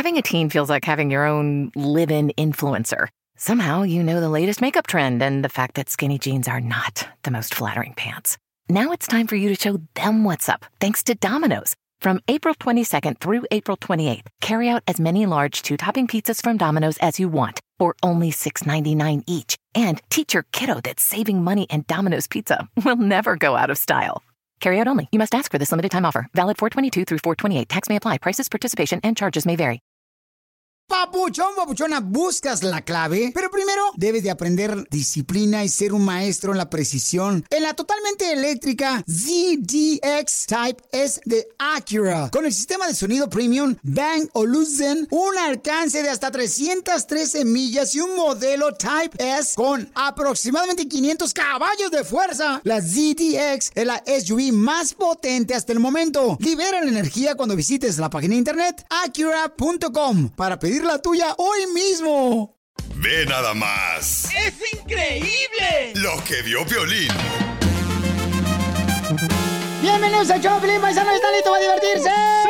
Having a teen feels like having your own live-in influencer. Somehow you know the latest makeup trend and the fact that skinny jeans are not the most flattering pants. Now it's time for you to show them what's up, thanks to Domino's. From April 22nd through April 28th, carry out as many large 2-topping pizzas from Domino's as you want for only $6.99 each. And teach your kiddo that saving money and Domino's Pizza will never go out of style. Carry out only. You must ask for this limited time offer. Valid 4/22 through 4/28. Tax may apply. Prices, participation, and charges may vary. Papuchón, papuchona, buscas la clave, pero primero debes de aprender disciplina y ser un maestro en la precisión. En la totalmente eléctrica ZDX Type S de Acura, con el sistema de sonido premium Bang & Olufsen, un alcance de hasta 313 millas y un modelo Type S con aproximadamente 500 caballos de fuerza. La ZDX es la SUV más potente hasta el momento. Libera la energía cuando visites la página de internet Acura.com para pedir la tuya hoy mismo. Ve nada más. ¡Es increíble! Lo que vio Piolín. Bienvenidos a Choplin, paisano, ¿están listos para divertirse?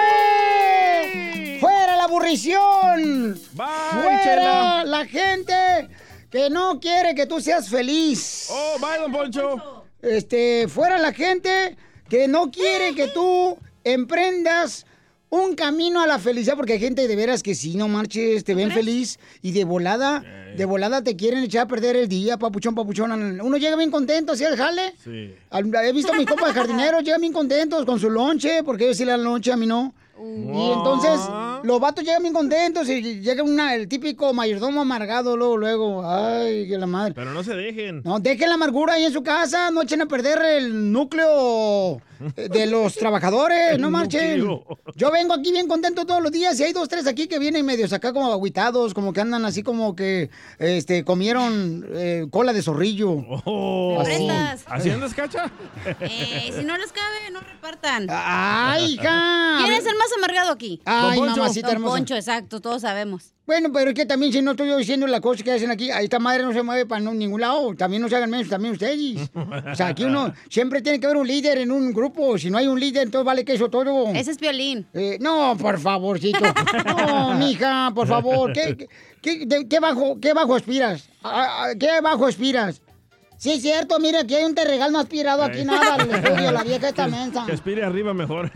¡Sí! ¡Fuera la aburrición! Bye, ¡Fuera Chela. la gente que no quiere que tú seas feliz! ¡Oh, bye, don Poncho! Fuera la gente que no quiere que tú emprendas un camino a la felicidad, porque hay gente de veras que si no marches, te ven feliz y de volada te quieren echar a perder el día, papuchón, papuchón. Uno llega bien contento, ¿sí al jale? Sí. He visto a mis compas jardineros, llegan bien contentos con su lonche, porque ellos sí le dan lonche, a mí no. Y entonces, los vatos llegan bien contentos y llega el típico mayordomo amargado luego. Ay, que la madre. Pero no se dejen. No, dejen la amargura ahí en su casa, no echen a perder el núcleo de los trabajadores, no marchen. Yo vengo aquí bien contento todos los días y hay 2, 3 aquí que vienen medios acá como agüitados, como que andan así como que comieron cola de zorrillo. ¿Me prestas? ¿Así andas, Cacha? Si no les cabe, no repartan. ¡Ay, hija! ¿Quién es el más amargado aquí? Ay, Don Poncho. mamacita Don hermosa. Poncho, exacto, todos sabemos. Bueno, pero es que también si no estoy yo diciendo las cosas que hacen aquí, esta madre no se mueve para ningún lado. También no se hagan menos, también ustedes. O sea, aquí uno siempre tiene que haber un líder en un grupo. Si no hay un líder, entonces vale que eso todo. Ese es Piolín. No, por favorcito. No, mija, por favor. ¿Qué bajo aspiras? ¿Qué bajo aspiras? Sí, es cierto, mira, aquí hay un terregal no aspirado, aquí nada, al estudio, la vieja esta mensa. Que aspire arriba mejor.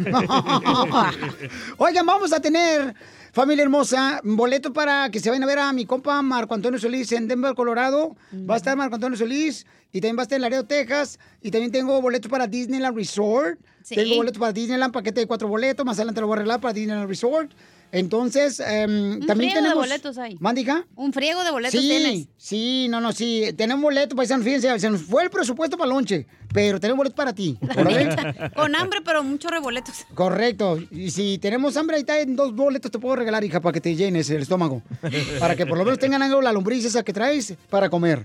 Oigan, vamos a tener, familia hermosa, boletos para que se vayan a ver a mi compa Marco Antonio Solís en Denver, Colorado. Va a estar Marco Antonio Solís y también va a estar en Laredo, Texas. Y también tengo boletos para Disneyland Resort. Sí. Tengo boletos para Disneyland, paquete de 4 boletos. Más adelante lo voy a arreglar para Disneyland Resort. Entonces, también friego tenemos... de boletos hay. ¿Mándija? Un friego de boletos tienes. Sí, sí. Tenemos boletos, paisanos, fíjense, se nos fue el presupuesto para lonche, pero tenemos boletos para ti. ¿Órale? Con hambre, pero muchos reboletos. Correcto. Y si tenemos hambre, ahí está, en 2 boletos te puedo regalar, hija, para que te llenes el estómago. Para que por lo menos tengan algo la lombriz esa que traes para comer.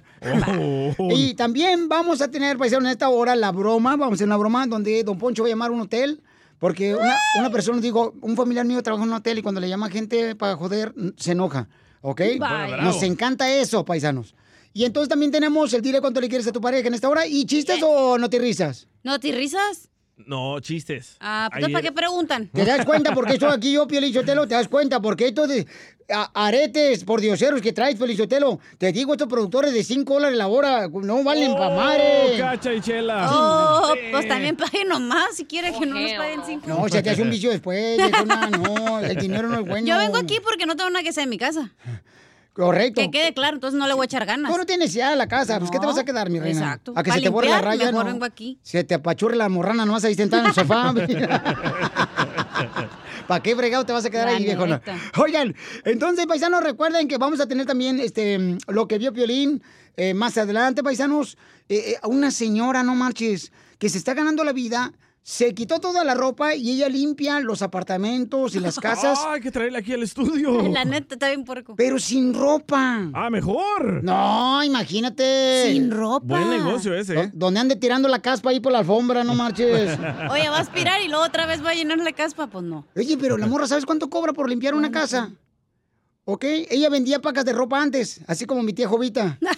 Y también vamos a tener, paisanos, en esta hora la broma. Vamos a hacer una broma donde Don Poncho va a llamar a un hotel. Porque una persona dijo, un familiar mío trabaja en un hotel y cuando le llama gente para joder, se enoja. ¿Ok? Bye. Nos encanta eso, paisanos. Y entonces también tenemos el dile cuánto le quieres a tu pareja en esta hora. ¿Y chistes o no te risas? ¿No te risas? No, chistes. Ah, pues ¿para qué preguntan? ¿Te das cuenta por qué estoy aquí yo, Piolín Sotelo? ¿Te das cuenta? Porque estos aretes por dioseros que traes, Piolín Sotelo, te digo, estos productores de $5 la hora no valen pa' madre. Cacha y Chela. Oh, pues también paguen nomás si quiere que no nos paguen 5. No, se te hace un vicio después, viejona, no, el dinero no es bueno. Yo vengo aquí porque no tengo nada que hacer en mi casa. Correcto. Que quede claro, entonces no le voy a echar ganas. Tú no tienes necesidad de la casa, pues ¿qué te vas a quedar, mi reina? Exacto. A que Pa' se te borre la limpiar, raya, mejor no. vengo aquí. Se te apachurre la morrana, no vas a ir sentada en el sofá. ¿Para qué fregado te vas a quedar La ahí, viejona? neta. Oigan, entonces, paisanos, recuerden que vamos a tener también lo que vio Piolín más adelante, paisanos. Una señora, no marches, que se está ganando la vida. Se quitó toda la ropa y ella limpia los apartamentos y las casas. Hay que traerla aquí al estudio. La neta, está bien puerco. Pero sin ropa. Ah, mejor. No, imagínate. Sin ropa. Buen negocio ese, ¿eh? Donde ande tirando la caspa ahí por la alfombra, no marches. Oye, va a aspirar y luego otra vez va a llenar la caspa, pues no. Oye, pero la morra, ¿sabes cuánto cobra por limpiar una casa? ¿Ok? Ella vendía pacas de ropa antes, así como mi tía Jovita.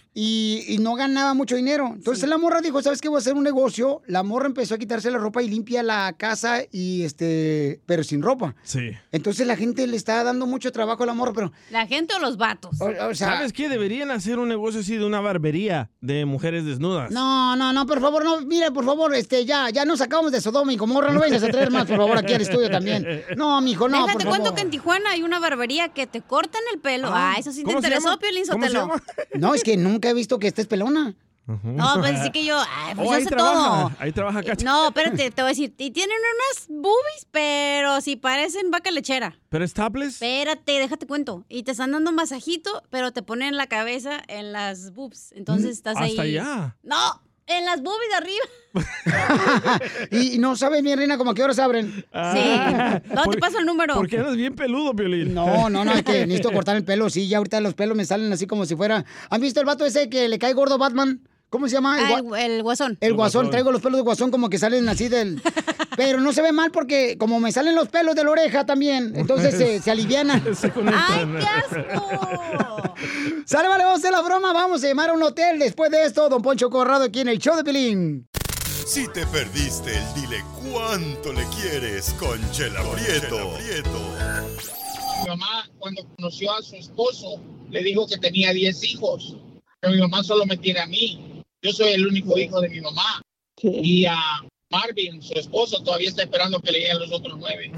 y no ganaba mucho dinero. Entonces la morra dijo, ¿sabes qué? Voy a hacer un negocio. La morra empezó a quitarse la ropa y limpia la casa pero sin ropa. Sí. Entonces la gente le está dando mucho trabajo a la morra, pero... ¿La gente o los vatos? O sea, ¿Sabes qué? Deberían hacer un negocio así de una barbería de mujeres desnudas. No, por favor, no. Mira, por favor, ya nos sacamos de Sodoma y Gomorra. No vengas a traer más, por favor, aquí al estudio también. No, mijo, no, Déjate, por cuento favor. que en Tijuana hay una barbería que te cortan el pelo. Eso sí te ¿Cómo se interesó, llama? Piolín ¿Cómo se Sotelo. llama? No, es que nunca he visto que estés pelona. No, pues sí que yo, pues ahí hace trabaja, todo. ahí trabaja Cacha. No, espérate, te voy a decir, y tienen unas boobies, pero si parecen vaca lechera. ¿Pero es topless? Espérate, déjate cuento. Y te están dando un masajito, pero te ponen la cabeza en las boobs. Entonces estás ahí. Hasta allá. No, en las boobies de arriba. Y no sabes, mi reina, como a qué horas abren. Sí. No, te paso el número. Porque andas bien peludo, Piolín. No, es que necesito cortar el pelo. Sí, ya ahorita los pelos me salen así como si fuera... ¿Han visto el vato ese que le cae gordo a Batman? ¿Cómo se llama? El guasón. El guasón. Traigo los pelos de guasón como que salen así del... Pero no se ve mal porque como me salen los pelos de la oreja también, entonces se alivianan. ¡Ay, qué asco! Sale, vale, vamos a hacer la broma. Vamos a llamar a un hotel después de esto. Don Poncho Corrado aquí en el show de Piolín. Si te perdiste el dile cuánto le quieres con Chela Prieto. Mi mamá, cuando conoció a su esposo, le dijo que tenía 10 hijos. Pero mi mamá solo me tiene a mí. Yo soy el único hijo de mi mamá. Y a Marvin, su esposo, todavía está esperando que le lleguen los otros 9.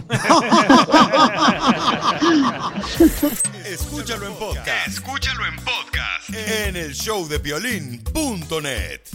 Escúchalo en podcast. En el showdepiolín.net.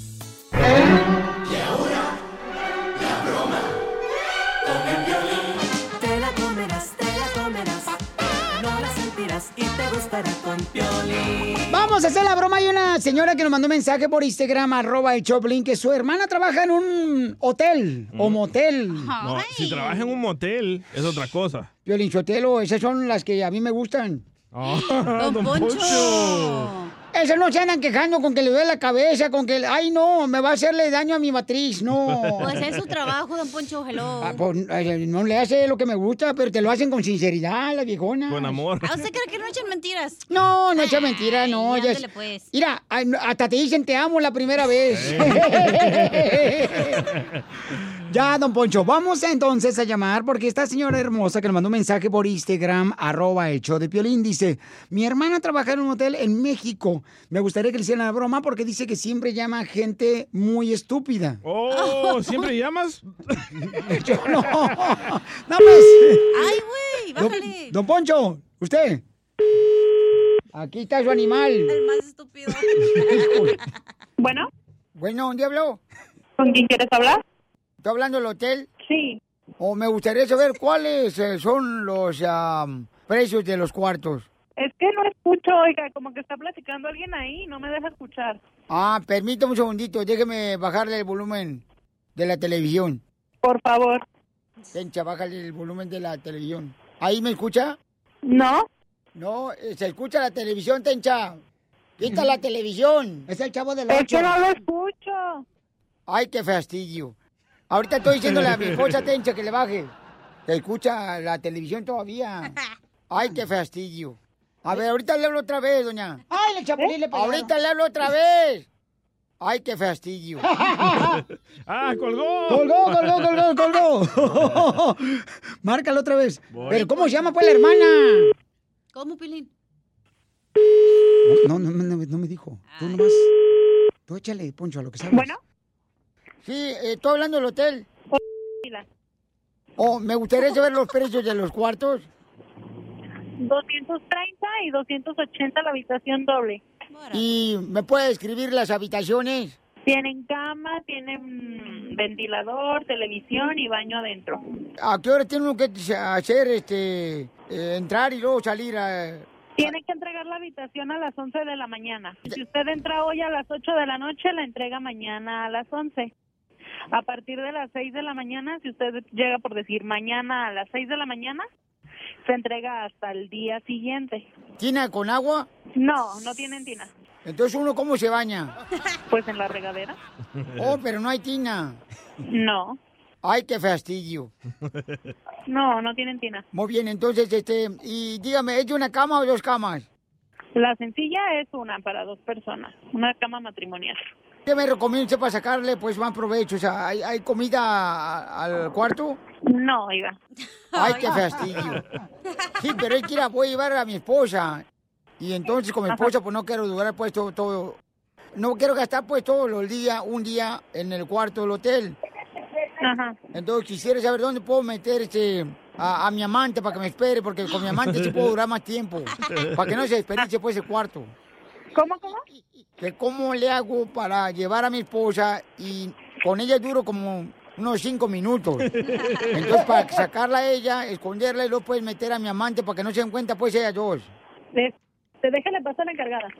Te la comerás, no la sentirás y te gustará con Piolín. Vamos a hacer la broma. Hay una señora que nos mandó un mensaje por Instagram, @el_choplin, que su hermana trabaja en un hotel o motel. No, si trabaja en un motel, es otra cosa. Piolín Sotelo, esas son las que a mí me gustan. Don Poncho. Esas no se andan quejando con que le duele la cabeza, con que, ay no, me va a hacerle daño a mi matriz, no. Pues es su trabajo, Don Poncho, hello. No le hace lo que me gusta, pero te lo hacen con sinceridad, la viejona. Con amor. ¿Usted cree que no echan mentiras? No echan mentiras, no. Ándale, pues. Mira, hasta te dicen te amo la primera vez. Ya, don Poncho, vamos entonces a llamar porque esta señora hermosa que nos mandó un mensaje por Instagram, @el show de Piolín, dice, mi hermana trabaja en un hotel en México. Me gustaría que le hicieran la broma porque dice que siempre llama gente muy estúpida. Oh, ¿siempre llamas? Yo no. No, pues. Ay, güey, bájale. Don Poncho, usted. Aquí está su animal. El más estúpido. Bueno. Bueno, ¿dónde habló? ¿Con quién quieres hablar? ¿Está hablando del hotel? Sí. O me gustaría saber cuáles son los precios de los cuartos. Es que no escucho, oiga, como que está platicando alguien ahí, no me deja escuchar. Permítame un segundito, déjeme bajarle el volumen de la televisión. Por favor. Tencha, bájale el volumen de la televisión. ¿Ahí me escucha? No. No, se escucha la televisión, Tencha. Quita la televisión. Es el Chavo del 8. Es que no lo escucho. Ay, qué fastidio. Ahorita estoy diciéndole a mi esposa Tencha que le baje. ¿Se escucha la televisión todavía? Ay, qué fastidio. A ver, ahorita le hablo otra vez, doña. Ay, le Chapulín le pegaron. Ahorita le hablo otra vez. Ay, qué fastidio. ¡Colgó! ¡Colgó! Márcalo otra vez. Pero ¿cómo se llama pues la hermana? ¿Cómo, Pilín? No me dijo. Tú nomás. Tú échale, Poncho, a lo que sabes. ¿Bueno? Sí, estoy hablando del hotel. Me gustaría saber los precios de los cuartos. 230 y 280 la habitación doble. ¿Y me puede describir las habitaciones? Tienen cama, tienen ventilador, televisión y baño adentro. ¿A qué hora tiene uno que hacer, entrar y luego salir Tiene que entregar la habitación a las 11 de la mañana. Si usted entra hoy a las 8 de la noche, la entrega mañana a las 11. A partir de las 6 de la mañana, si usted llega por decir mañana a las 6 de la mañana, se entrega hasta el día siguiente. ¿Tina con agua? No, no tienen tina. Entonces, ¿uno cómo se baña? Pues en la regadera. Oh, pero no hay tina. No. Ay, qué fastidio. No, no tienen tina. Muy bien, entonces, y dígame, ¿es de una cama o 2 camas? La sencilla es una para 2 personas, una cama matrimonial. ¿Qué me recomienda usted para sacarle pues más provecho? O sea, ¿hay comida al cuarto? No, oiga. Ay, qué fastidio. Sí, pero es que voy a llevar a mi esposa. Y entonces con mi esposa pues no quiero durar pues todo. No quiero gastar pues todos los días, un día en el cuarto del hotel. Ajá. Entonces quisiera saber dónde puedo meter a mi amante para que me espere, porque con mi amante sí puedo durar más tiempo. Para que no se desperdicie pues el cuarto. ¿Cómo? Que cómo le hago para llevar a mi esposa y con ella duro como unos 5 minutos. Entonces para sacarla a ella, esconderla y luego puedes meter a mi amante para que no se den cuenta pues ellas dos. Déjale pasar la encargada.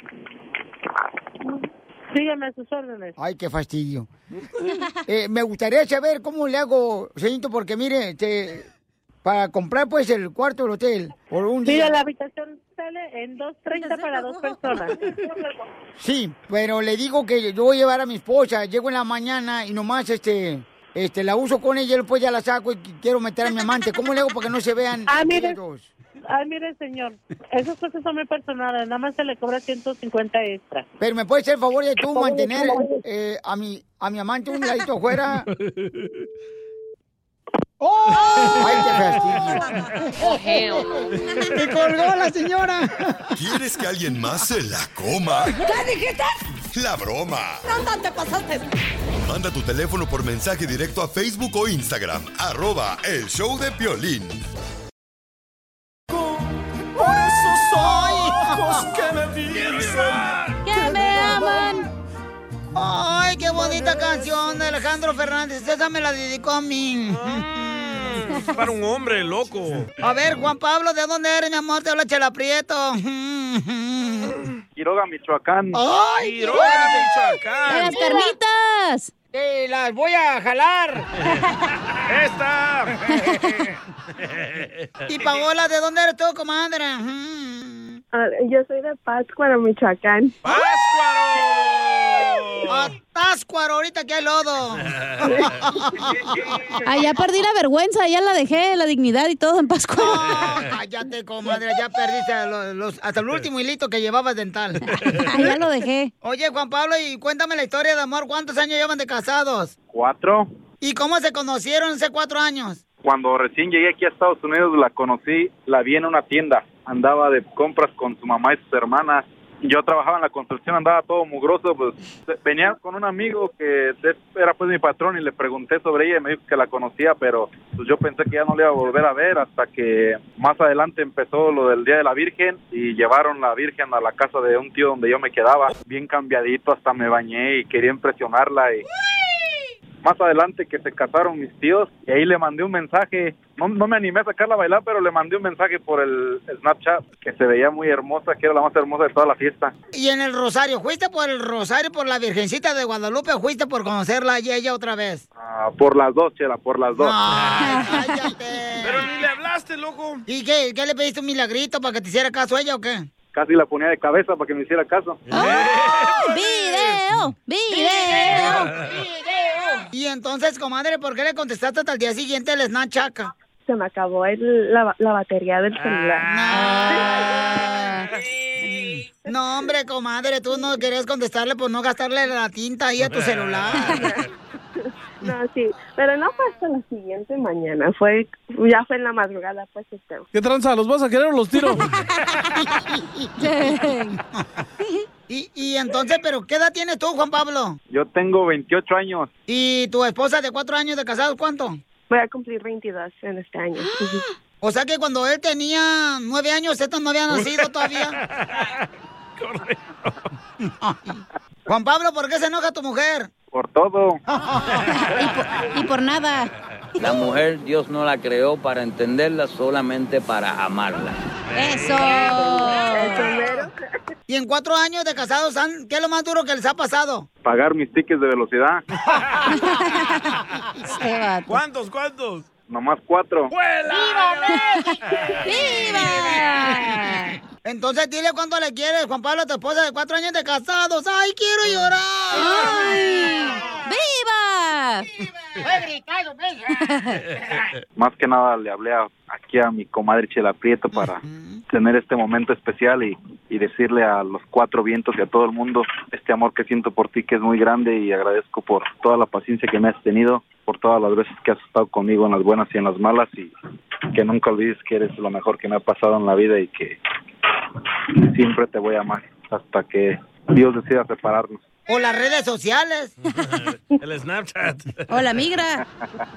Sígueme a sus órdenes. Ay, qué fastidio. Me gustaría saber cómo le hago, señorito, porque mire, para comprar pues el cuarto del hotel por un día. Mira, la habitación sale en $2.30 para 2 personas. Sí, pero le digo que yo voy a llevar a mi esposa, llego en la mañana y nomás la uso con ella y después ya la saco y quiero meter a mi amante. ¿Cómo le hago para que no se vean ellos? Mire, señor, esas cosas son muy personales, nada más se le cobra 150 extra. Pero me puedes hacer el favor de tú mantener a mi amante un ladito afuera. ¡Oh! ¡Ay, qué fastidio! ¡Me colgó la señora! ¿Quieres que alguien más se la coma? ¿Qué dijiste? ¡La broma! ¿Dónde te pasaste? Manda tu teléfono por mensaje directo a Facebook o Instagram, @El Show de Piolín. Por esos ojos que me dicen que me aman. ¡Ay, qué bonita canción de Alejandro Fernández! Esa me la dedicó a mí. Para un hombre loco. A ver, Juan Pablo, ¿de dónde eres, mi amor? Te habla Chela Prieto. Quiroga, Michoacán. ¡Ay, Quiroga, Michoacán! ¡De las carnitas! ¡Las voy a jalar! ¡Esta! Y Paola, ¿de dónde eres tú, comadre? Yo soy de Pátzcuaro, Michoacán. ¡Pátzcuaro! ¡Atáscuaro! Ahorita que hay lodo. Ya perdí la vergüenza, ya la dejé, la dignidad y todo en Pátzcuaro. Cállate, comadre, ya perdiste hasta el último hilito que llevabas dental. Ya lo dejé. Oye, Juan Pablo, y cuéntame la historia de amor. ¿Cuántos años llevan de casados? 4. ¿Y cómo se conocieron hace 4 años? Cuando recién llegué aquí a Estados Unidos la conocí, la vi en una tienda. Andaba de compras con su mamá y sus hermanas. Yo trabajaba en la construcción, andaba todo mugroso. Pues venía con un amigo que era pues mi patrón y le pregunté sobre ella y me dijo que la conocía, pero pues yo pensé que ya no le iba a volver a ver hasta que más adelante empezó lo del Día de la Virgen y llevaron la Virgen a la casa de un tío donde yo me quedaba. Bien cambiadito, hasta me bañé y quería impresionarla y... Más adelante que se casaron mis tíos y ahí le mandé un mensaje, no me animé a sacarla a bailar, pero le mandé un mensaje por el Snapchat que se veía muy hermosa, que era la más hermosa de toda la fiesta. ¿Y en el Rosario? ¿Fuiste por el Rosario, por la Virgencita de Guadalupe o fuiste por conocerla y ella otra vez? Por las dos, Chela, por las dos. Ay, cállate. Pero ni le hablaste, loco. ¿Y qué le pediste un milagrito para que te hiciera caso a ella o qué? Casi la ponía de cabeza para que me hiciera caso. ¡Video! Y entonces, comadre, ¿por qué le contestaste hasta el día siguiente el Snapchat? Se me acabó la batería del celular. No, hombre, comadre, tú no querías contestarle por no gastarle la tinta ahí a tu celular. No, sí, pero no fue hasta la siguiente mañana, ya fue en la madrugada, pues. ¿Qué tranza? ¿Los vas a querer o los tiro? Y entonces, ¿pero qué edad tienes tú, Juan Pablo? Yo tengo 28 años. ¿Y tu esposa de 4 años de casados, cuánto? Voy a cumplir 22 en este año. O sea que cuando él tenía 9 años, ¿esto no había nacido todavía? Correcto. Juan Pablo, ¿por qué se enoja tu mujer? Por todo. y por nada. La mujer Dios no la creó para entenderla, solamente para amarla. ¡Eso! Y en 4 años de casados, ¿qué es lo más duro que les ha pasado? Pagar mis tickets de velocidad. ¿Cuántos? Nomás 4. ¡Viva México! ¡Viva! Entonces dile cuánto le quieres, Juan Pablo, a tu esposa de 4 años de casados. ¡Ay, quiero llorar! ¡Ay! ¡Viva! mesa. Más que nada le hablé aquí a mi comadre Chela Prieto para tener este momento especial y decirle a los cuatro vientos y a todo el mundo este amor que siento por ti, que es muy grande, y agradezco por toda la paciencia que me has tenido, por todas las veces que has estado conmigo en las buenas y en las malas, y que nunca olvides que eres lo mejor que me ha pasado en la vida y que siempre te voy a amar hasta que Dios decida separarnos. O las redes sociales. El Snapchat. O la migra.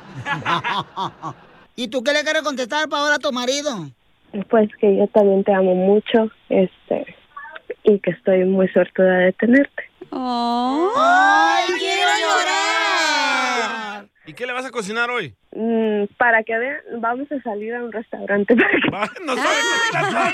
¿Y tú qué le quieres contestar para ahora a tu marido? Pues que yo también te amo mucho, y que estoy muy suertuda de tenerte. Oh. ¡Ay, quiero llorar! ¿Y qué le vas a cocinar hoy? Para que vean, vamos a salir a un restaurante. No sabe cocinar.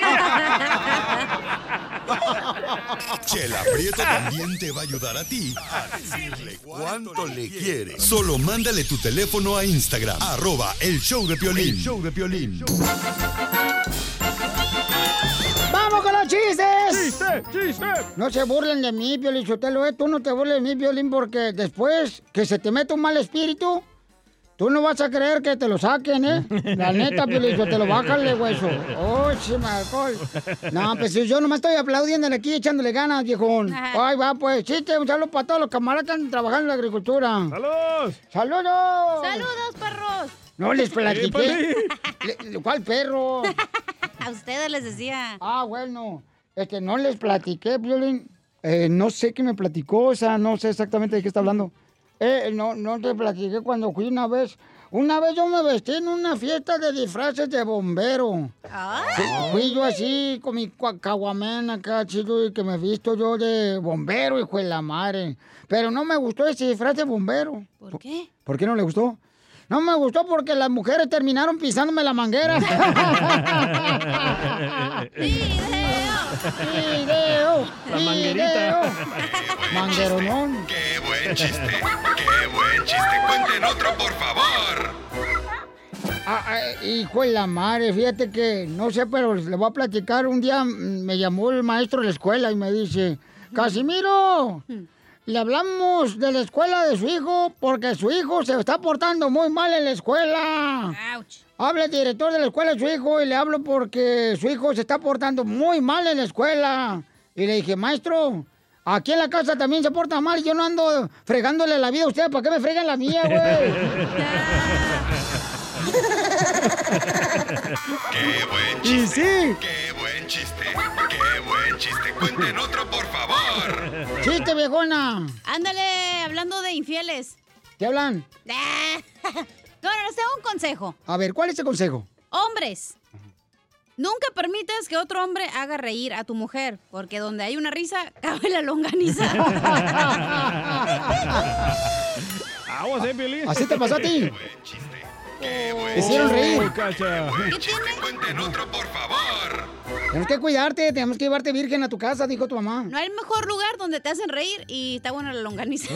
Chela Prieto también te va a ayudar a ti a decirle cuánto le quieres. Solo mándale tu teléfono a Instagram, @el show de Piolín. El show de Piolín. ¡Vamos con los chistes! ¡Chiste! No se burlen de mí, Piolín Sotelo, tú no te burles de mí, Piolín, porque después que se te mete un mal espíritu, tú no vas a creer que te lo saquen, ¿eh? La neta, Piolín Sotelo, bájale, hueso. ¡Oh, alcohol! No, pues yo nomás estoy aplaudiéndole aquí, echándole ganas, viejón. Ay, va, pues, chiste, un saludo para todos los camaradas que andan trabajando en la agricultura. ¡Saludos! ¡Saludos! ¡Saludos, perros! No les platiqué. ¿Cuál perro? A ustedes les decía. Ah, bueno. No les platiqué, Piolín. No sé qué me platicó, o sea, no sé exactamente de qué está hablando. No te platiqué cuando fui una vez. Una vez yo me vestí en una fiesta de disfraces de bombero. Fui yo así, con mi caguamén acá, chido, y que me visto yo de bombero, hijo de la madre. Pero no me gustó ese disfraz de bombero. ¿Por qué? ¿Por qué no le gustó? No me gustó porque las mujeres terminaron pisándome la manguera. ¡Video! La manguerita. Mangueronón. ¡Qué buen chiste! ¡Qué buen chiste! ¡Cuenten otro, por favor! Hijo de la madre, fíjate que, no sé, pero le voy a platicar. Un día me llamó el maestro de la escuela y me dice, Casimiro, le hablamos de la escuela de su hijo porque su hijo se está portando muy mal en la escuela. Ouch. Habla el director de la escuela de su hijo y le hablo porque su hijo se está portando muy mal en la escuela. Y le dije, maestro, aquí en la casa también se porta mal y yo no ando fregándole la vida a usted. ¿Para qué me fregan la mía, güey? ¡Qué buen chiste! Y sí. ¡Qué buen chiste! ¡Qué buen chiste! ¡Cuenten otro, por favor! ¡Chiste, viejona! Ándale, hablando de infieles. ¿Qué hablan? No, les tengo un consejo. A ver, ¿cuál es el consejo? Hombres, nunca permitas que otro hombre haga reír a tu mujer, porque donde hay una risa, cabe la longaniza. Aguas, Piolín. ¿Así te pasó a ti? ¡Qué buen Te hicieron reír. Cacha. ¿Qué tiene? ¡Cuenten otro, por favor! Tenemos que cuidarte, tenemos que llevarte virgen a tu casa, dijo tu mamá. No hay mejor lugar donde te hacen reír y está buena la longaniza.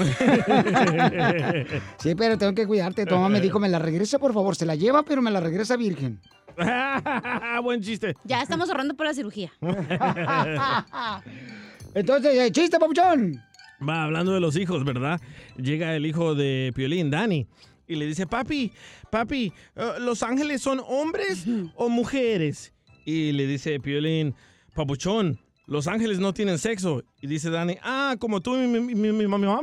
Sí, pero tengo que cuidarte. Tu mamá me dijo, me la regresa, por favor. Se la lleva, pero me la regresa virgen. Buen chiste. Ya estamos ahorrando por la cirugía. Entonces, chiste, papuchón. Va, hablando de los hijos, ¿verdad? Llega el hijo de Piolín, Dani, y le dice, papi, ¿los ángeles son hombres o mujeres? Y le dice Piolín, papuchón, los ángeles no tienen sexo. Y dice Dani, como tú y mi mamá.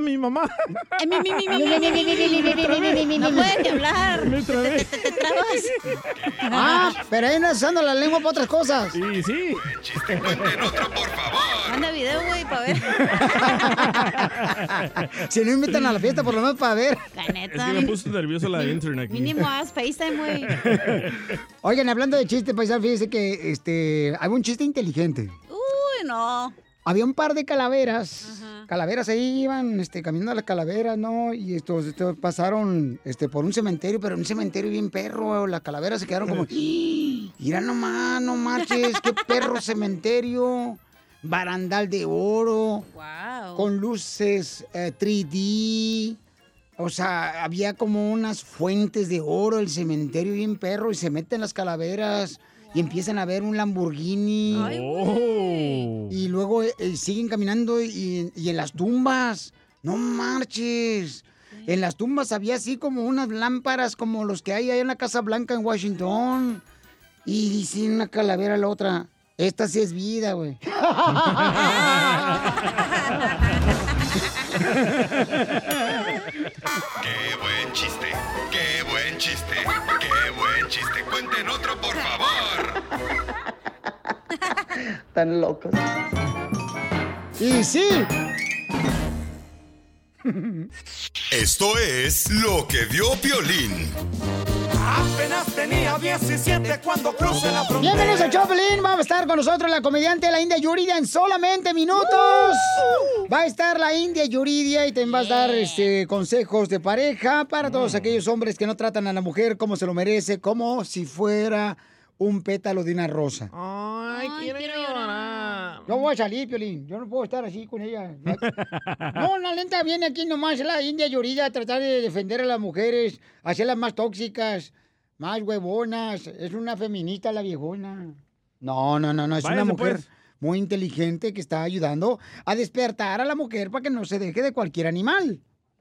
No puedes ni hablar. Me trabé. Te trabas. Pero ahí no usando la lengua para otras cosas. Sí. ¡Cuenten otro, por favor! Manda video, güey, para ver. Si no invitan a la fiesta, por lo menos para ver. La Es neta. que me puso nervioso la intern aquí. Mínimo haz FaceTime, güey. Oigan, hablando de chistes, paisano, fíjense que hay un chiste inteligente. Uy, no. Había un par de calaveras. Ajá. Calaveras ahí iban caminando a las calaveras, ¿no? Y estos pasaron por un cementerio, pero un cementerio bien perro. Las calaveras se quedaron como, mira nomás, no marches, qué perro cementerio. Barandal de oro. Wow. Con luces 3D. O sea, había como unas fuentes de oro, el cementerio bien perro, y se meten las calaveras. Y empiezan a ver un Lamborghini. Ay, güey. Y luego siguen caminando y en las tumbas. No marches. En las tumbas había así como unas lámparas como los que hay ahí en la Casa Blanca en Washington. Y dice una calavera a la otra, esta sí es vida, güey. ¡Qué buen chiste! ¡Qué buen chiste! ¡Qué buen chiste! ¡Cuenten otro, por favor! Están locos. Y sí. Esto es Lo que vio Piolín. Apenas tenía 17 cuando crucé la frontera. Bienvenidos a Choplin. Va a estar con nosotros la comediante la India Yuridia en solamente minutos. Va a estar la India Yuridia y te va a dar consejos de pareja para todos aquellos hombres que no tratan a la mujer como se lo merece, como si fuera un pétalo de una rosa. Ay, quiero llorar. Yo voy a salir, Piolín. Yo no puedo estar así con ella. No, la lenta viene aquí nomás la India Yuridia a tratar de defender a las mujeres, hacerlas más tóxicas, más huevonas. Es una feminista la viejona. No. Es Váyase, una mujer pues. muy inteligente que está ayudando a despertar a la mujer para que no se deje de cualquier animal.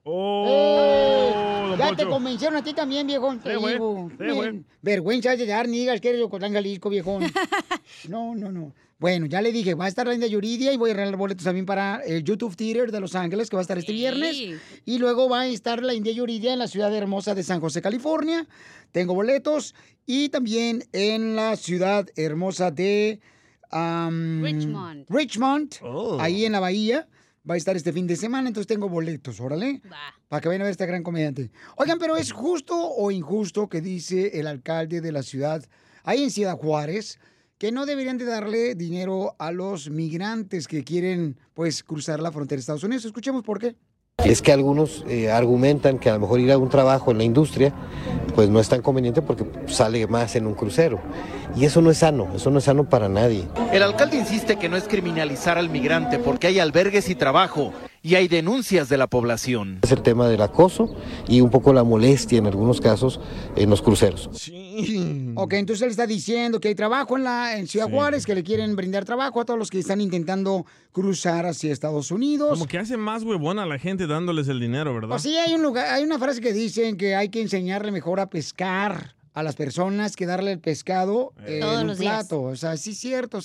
Don Ya Poncho. te convencieron a ti también, viejón. Te güey. digo. Sí, güey. Vergüenza de dar nigas que eres de Ocotlán, Jalisco, viejón. No. Bueno, ya le dije, va a estar la India Yuridia y voy a regalar boletos también para el YouTube Theater de Los Ángeles, que va a estar este viernes. Y luego va a estar la India Yuridia en la ciudad hermosa de San José, California. Tengo boletos. Y también en la ciudad hermosa de Richmond. Ahí en la bahía. Va a estar este fin de semana, entonces tengo boletos, órale. Para que vayan a ver a esta gran comediante. Oigan, pero ¿es justo o injusto que dice el alcalde de la ciudad, ahí en Ciudad Juárez, que no deberían de darle dinero a los migrantes que quieren, pues, cruzar la frontera de Estados Unidos? Escuchemos por qué. Es que algunos argumentan que a lo mejor ir a un trabajo en la industria pues no es tan conveniente porque sale más en un crucero. Y eso no es sano para nadie. El alcalde insiste que no es criminalizar al migrante porque hay albergues y trabajo y hay denuncias de la población. Es el tema del acoso y un poco la molestia en algunos casos en los cruceros. Ok, entonces él está diciendo que hay trabajo en Ciudad Juárez, que le quieren brindar trabajo a todos los que están intentando cruzar hacia Estados Unidos. Como que hace más huevona a la gente dándoles el dinero, ¿verdad? Pues sí, hay una frase que dicen que hay que enseñarle mejor a pescar a las personas que darle el pescado en Todos un los días. plato. O sea, sí es cierto.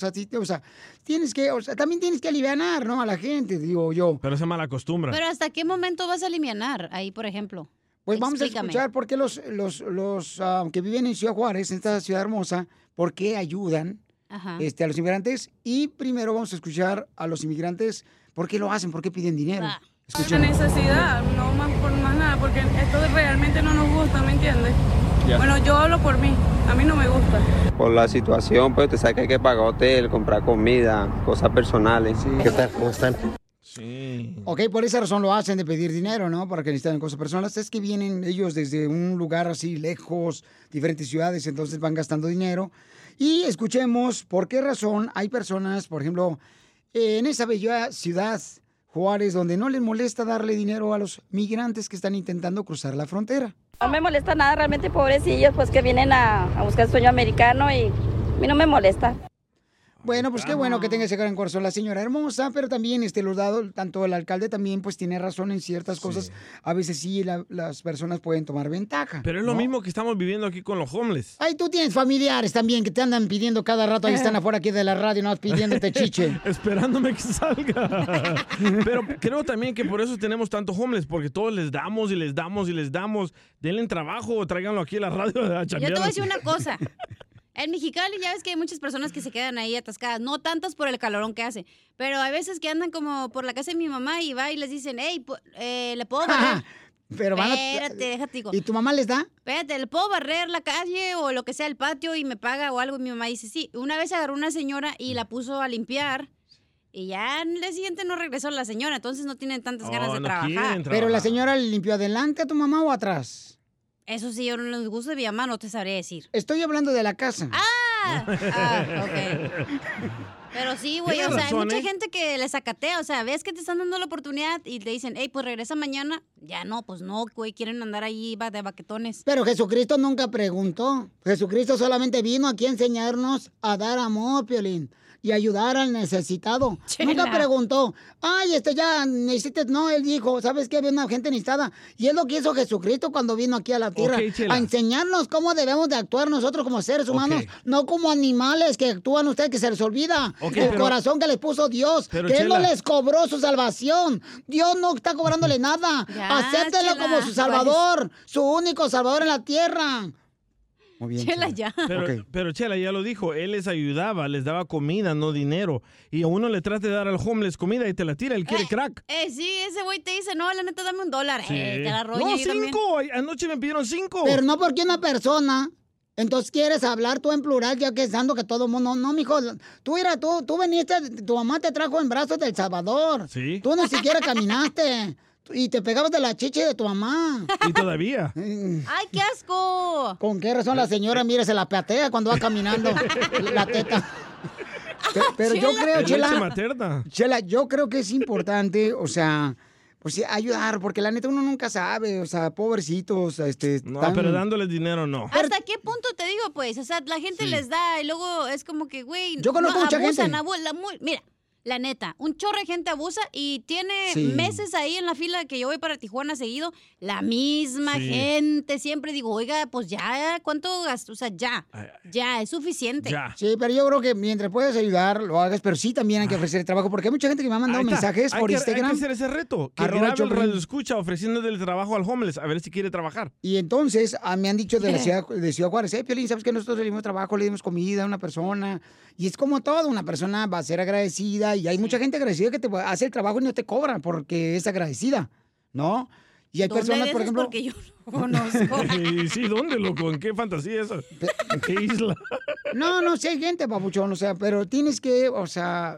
También tienes que alivianar, ¿no? A la gente, digo yo. Pero se mala costumbre. Pero ¿hasta qué momento vas a alivianar ahí, por ejemplo? Pues vamos a Explícame. escuchar por qué los que viven en Ciudad Juárez, en esta ciudad hermosa, por qué ayudan Ajá. a los inmigrantes. Y primero vamos a escuchar a los inmigrantes por qué lo hacen, por qué piden dinero. La Escuchemos. necesidad, no más por más nada, porque esto realmente no nos gusta, ¿me entiendes? Ya. Bueno, yo hablo por mí, a mí no me gusta. Por la situación, pues te sabes que hay que pagar hotel, comprar comida, cosas personales. ¿Qué tal? ¿Cómo están? Sí. Ok, por esa razón lo hacen de pedir dinero, ¿no? Para que necesitan cosas personales. Es que vienen ellos desde un lugar así lejos, diferentes ciudades, entonces van gastando dinero. Y escuchemos por qué razón hay personas, por ejemplo, en esa bella ciudad, Juárez, donde no les molesta darle dinero a los migrantes que están intentando cruzar la frontera. No me molesta nada, realmente pobrecillos, pues que vienen a buscar el sueño americano y a mí no me molesta. Bueno, pues qué bueno que tenga ese gran corazón la señora hermosa, pero también los dados, tanto el alcalde también pues tiene razón en ciertas cosas. A veces sí las personas pueden tomar ventaja. Pero es lo mismo que estamos viviendo aquí con los homeless. Ay, tú tienes familiares también que te andan pidiendo cada rato, ahí están afuera aquí de la radio, no pidiéndote chiche. Esperándome que salga. Pero creo también que por eso tenemos tantos homeless, porque todos les damos y les damos y les damos. Denle trabajo, tráiganlo aquí a la radio a Yo chambear. te voy a decir una cosa. En Mexicali ya ves que hay muchas personas que se quedan ahí atascadas, no tantas por el calorón que hace, pero hay veces que andan como por la casa de mi mamá y va y les dicen, hey, ¿le puedo barrer? Pero van a... Espérate, déjate, digo. ¿Y tu mamá les da? Espérate, ¿le puedo barrer la calle o lo que sea, el patio y me paga o algo? Y mi mamá dice, sí. Una vez agarró una señora y la puso a limpiar y ya en el día siguiente no regresó la señora, entonces no tienen tantas ganas de trabajar. Pero la señora le limpió adelante a tu mamá o atrás. Eso sí, yo no les gusta de mi mamá, no te sabría decir. Estoy hablando de la casa. Ah, Ok. Pero sí, güey, Tienes o sea, razón, hay mucha ¿eh? gente que le sacatea, o sea, ves que te están dando la oportunidad y te dicen, hey, pues regresa mañana. Ya no, pues no, güey, quieren andar ahí de baquetones. Pero Jesucristo nunca preguntó. Jesucristo solamente vino aquí a enseñarnos a dar amor, Piolín, y ayudar al necesitado. Chela. Nunca preguntó, ay, ya necesitas. No, él dijo, ¿sabes qué? Había una gente necesitada. Y es lo que hizo Jesucristo cuando vino aquí a la tierra. Ok, Chela. A enseñarnos cómo debemos de actuar nosotros como seres humanos, Ok. no como animales que actúan ustedes, que se les olvida Ok, el pero- corazón que les puso Dios, Pero, que Él no Chela. les cobró su salvación. Dios no está cobrándole nada. Ya, Acéptenlo Chela. como su Salvador, su único Salvador en la tierra. Muy bien. Chela, ya. Pero Chela ya lo dijo, él les ayudaba, les daba comida, no dinero. Y a uno le trata de dar al homeless comida y te la tira, él quiere crack. Sí, ese güey te dice, no, la neta, dame $1. Sí. Te la roña No, ahí también. 5. Anoche me pidieron 5. Pero no porque una persona, entonces quieres hablar tú en plural, ya que pensando que todo el mundo, no, mijo, tú veniste, tu mamá te trajo en brazos del Salvador. Sí. Tú no siquiera caminaste y te pegabas de la chicha de tu mamá. Y todavía. ¡Ay, qué asco! ¿Con qué razón la señora, mira, se la patea cuando va caminando la teta? Pero yo Chela. creo, Es leche Chela, materna. Chela, yo creo que es importante, o sea, pues sí, ayudar, porque la neta uno nunca sabe, o sea, pobrecitos, No, tan- pero dándoles dinero no. ¿Hasta qué punto te digo, pues? O sea, la gente les da y luego es como que, güey, Yo conozco mucha abusan, gente. mira, la neta, un chorro de gente abusa y tiene Sí. meses ahí en la fila que yo voy para Tijuana seguido, la misma Sí. gente, siempre digo, oiga, pues ya, ¿cuánto gasto? O sea, ya, es suficiente. Ya. Sí, pero yo creo que mientras puedes ayudar, lo hagas, pero sí también hay que ofrecer trabajo, porque hay mucha gente que me ha mandado Ahí está. mensajes Hay por que- Instagram. Hay que hacer ese reto. Que Arroba grabe el Choplin. radio escucha ofreciéndole trabajo al homeless, a ver si quiere trabajar. Y entonces me han dicho de la ciudad de Ciudad Juárez, Piolín, ¿sabes que nosotros le dimos trabajo, le dimos comida a una persona? Y es como todo, una persona va a ser agradecida y hay mucha gente agradecida que te hace el trabajo y no te cobra porque es agradecida, ¿no? Y hay ¿Dónde personas, de por esas? ejemplo... Porque yo no conozco. Y sí, ¿dónde, loco? ¿En qué fantasía es esa? ¿En qué isla? No, sí hay gente, papuchón, o sea, pero tienes que, o sea...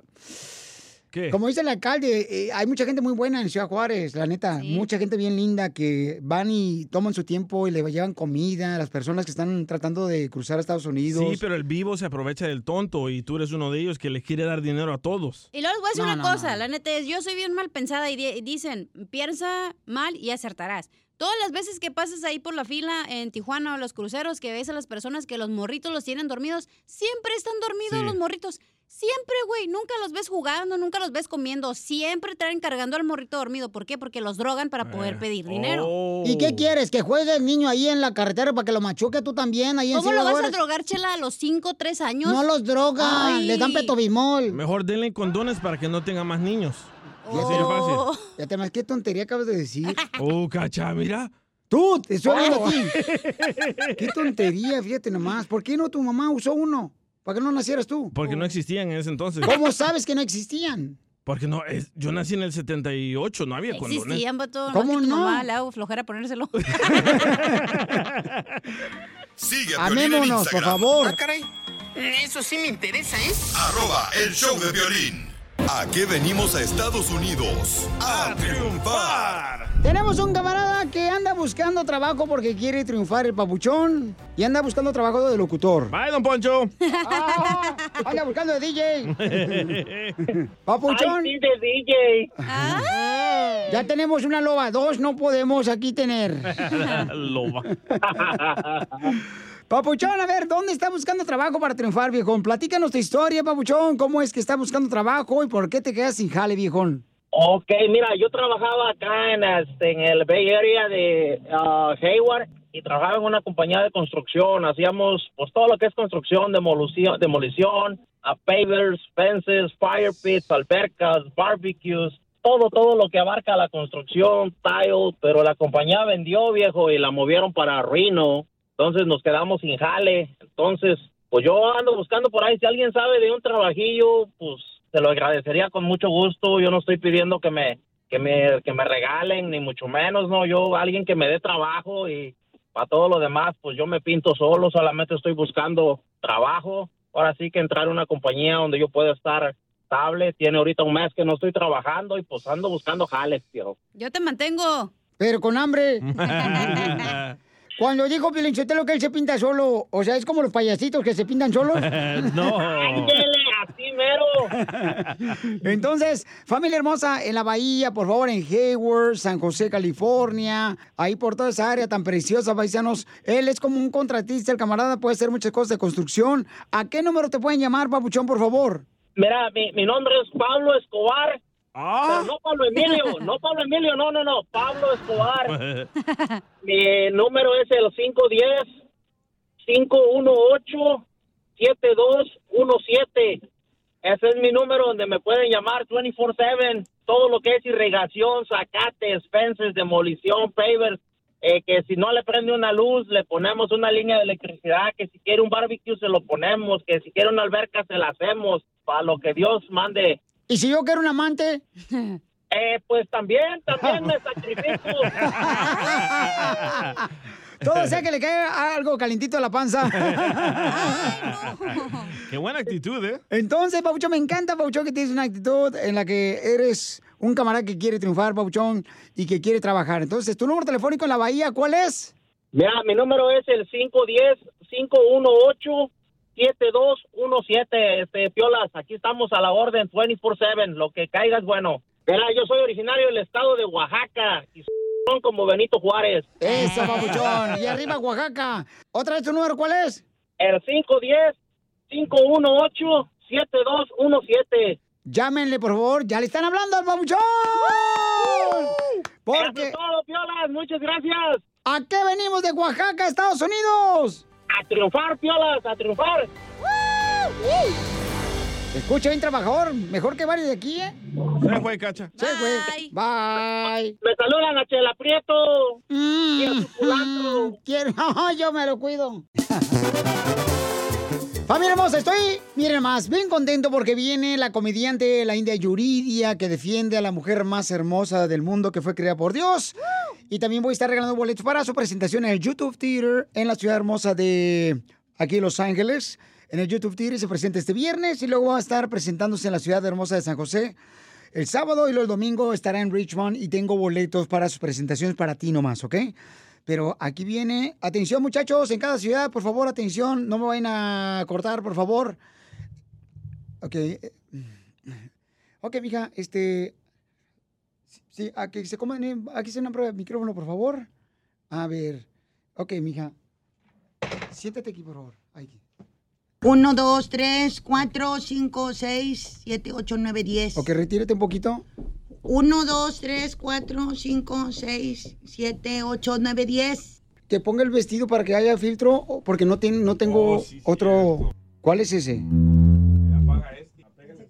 ¿Qué? Como dice el alcalde, hay mucha gente muy buena en Ciudad Juárez, la neta. Sí. Mucha gente bien linda que van y toman su tiempo y le llevan comida a las personas que están tratando de cruzar a Estados Unidos. Sí, pero el vivo se aprovecha del tonto y tú eres uno de ellos que le quiere dar dinero a todos. Y luego les voy a decir No, una no, cosa, no. la neta es, yo soy bien mal pensada y dicen, piensa mal y acertarás. Todas las veces que pases ahí por la fila en Tijuana o los cruceros, que ves a las personas que los morritos los tienen dormidos, siempre están dormidos Sí. los morritos. Siempre, güey, nunca los ves jugando, nunca los ves comiendo, siempre traen cargando al morrito dormido. ¿Por qué? Porque los drogan para poder pedir dinero. Oh. ¿Y qué quieres? ¿Que juegue el niño ahí en la carretera para que lo machuque tú también ahí en ¿Cómo lo Ciudad vas a Juárez? drogar, Chela, a los 5, 3 años? No los drogan, Ay. les dan petobimol. Mejor denle condones para que no tenga más niños. Oh. Así de fácil. Ya te más, qué tontería acabas de decir. Oh, cacha, mira. Tú, te estoy hablando Oh. a ti. Qué tontería, fíjate nomás. ¿Por qué no tu mamá usó uno? ¿Para que no nacieras tú? Porque no existían en ese entonces. ¿Cómo sabes que no existían? Porque no, yo nací en el 78, no había condones. Existían, vato. ¿Cómo que tu no? mamá le hago flojera ponérselo. Sigue a Piolín en Amémonos, por Instagram. favor. caray. Eso sí me interesa, ¿eh? @el show de Piolín. ¿A qué venimos a Estados Unidos? ¡A triunfar! Tenemos un camarada que anda buscando trabajo porque quiere triunfar el papuchón y anda buscando trabajo de locutor. Bye, don Poncho. Ah, anda buscando de DJ. Papuchón. Ay, sí, de DJ. Ya tenemos una loba, 2 no podemos aquí tener. Loba. Papuchón, a ver, ¿dónde está buscando trabajo para triunfar, viejón? Platícanos tu historia, Papuchón. ¿Cómo es que está buscando trabajo y por qué te quedas sin jale, viejón? Ok, mira, yo trabajaba acá en el Bay Area de Hayward y trabajaba en una compañía de construcción. Hacíamos pues todo lo que es construcción, demolición, pavers, fences, fire pits, albercas, barbecues, todo lo que abarca la construcción, tile, pero la compañía vendió, viejo, y la movieron para Reno. Entonces nos quedamos sin jale. Entonces, pues yo ando buscando por ahí. Si alguien sabe de un trabajillo, pues te lo agradecería con mucho gusto. Yo no estoy pidiendo que me regalen, ni mucho menos, no. Yo, alguien que me dé trabajo y para todo lo demás, pues yo me pinto solo. Solamente estoy buscando trabajo. Ahora sí que entrar a una compañía donde yo pueda estar estable. Tiene ahorita un mes que no estoy trabajando y pues ando buscando jales, tío. Yo te mantengo. Pero con hambre. Cuando dijo Piolín Sotelo que él se pinta solo, o sea, es como los payasitos que se pintan solos. No. Ándele, así mero. Entonces, familia hermosa, en la bahía, por favor, en Hayward, San José, California, ahí por toda esa área tan preciosa, paisanos. Él es como un contratista, el camarada puede hacer muchas cosas de construcción. ¿A qué número te pueden llamar, papuchón, por favor? Mira, mi nombre es Pablo Escobar. Pero no Pablo Emilio, no, Pablo Escobar. Mi número es el 510-518-7217. Ese es mi número donde me pueden llamar 24/7. Todo lo que es irrigación, zacates, fences, demolición, pavers. Que si no le prende una luz, le ponemos una línea de electricidad. Que si quiere un barbecue, se lo ponemos. Que si quiere una alberca, se la hacemos. Para lo que Dios mande. ¿Y si yo quiero un amante? Pues también me sacrifico. Todo sea que le caiga algo calentito a la panza. Qué buena actitud, ¿eh? Entonces, Papuchón, me encanta, Papuchón, que tienes una actitud en la que eres un camarada que quiere triunfar, Papuchón, y que quiere trabajar. Entonces, ¿tu número telefónico en la bahía cuál es? Mira, mi número es el 510-518-7217. Piolas, aquí estamos a la orden 24/7. Lo que caiga es bueno. Mira, yo soy originario del estado de Oaxaca y son como Benito Juárez. Eso, papuchón. Y arriba, Oaxaca. ¿Otra vez tu número cuál es? El 510-518-7217. Llámenle, por favor. Ya le están hablando al papuchón. Porque... Eso es todo, Piolas. Muchas gracias. ¿A qué venimos de Oaxaca, Estados Unidos? A triunfar, Piolas, a triunfar. Escucha, bien trabajador, mejor que varios de aquí, ¿eh? Se fue, Cacha. Se fue. Bye. Me saludan a Chela Prieto. Y a su culantro. Yo me lo cuido. Familia hermosa, estoy, miren más, bien contento porque viene la comediante, la India Yuridia, que defiende a la mujer más hermosa del mundo que fue creada por Dios. Y también voy a estar regalando boletos para su presentación en el YouTube Theater en la ciudad hermosa de aquí Los Ángeles. En el YouTube Theater se presenta este viernes y luego va a estar presentándose en la ciudad hermosa de San José el sábado y luego el domingo estará en Richmond y tengo boletos para sus presentaciones para ti nomás, ¿ok? Pero aquí viene, atención muchachos, en cada ciudad, por favor, atención, no me vayan a cortar, por favor. Ok, mija, sí, aquí se comen, aquí se una prueba de micrófono, por favor. A ver, ok, mija, siéntate aquí, por favor, aquí. 1, 2, 3, 4, 5, 6, 7, 8, 9, 10. Ok, retírate un poquito. 1, 2, 3, 4, 5, 6, 7, 8, 9, 10. Que ponga el vestido para que haya filtro, porque no tengo otro. ¿Cuál es ese? Apaga este.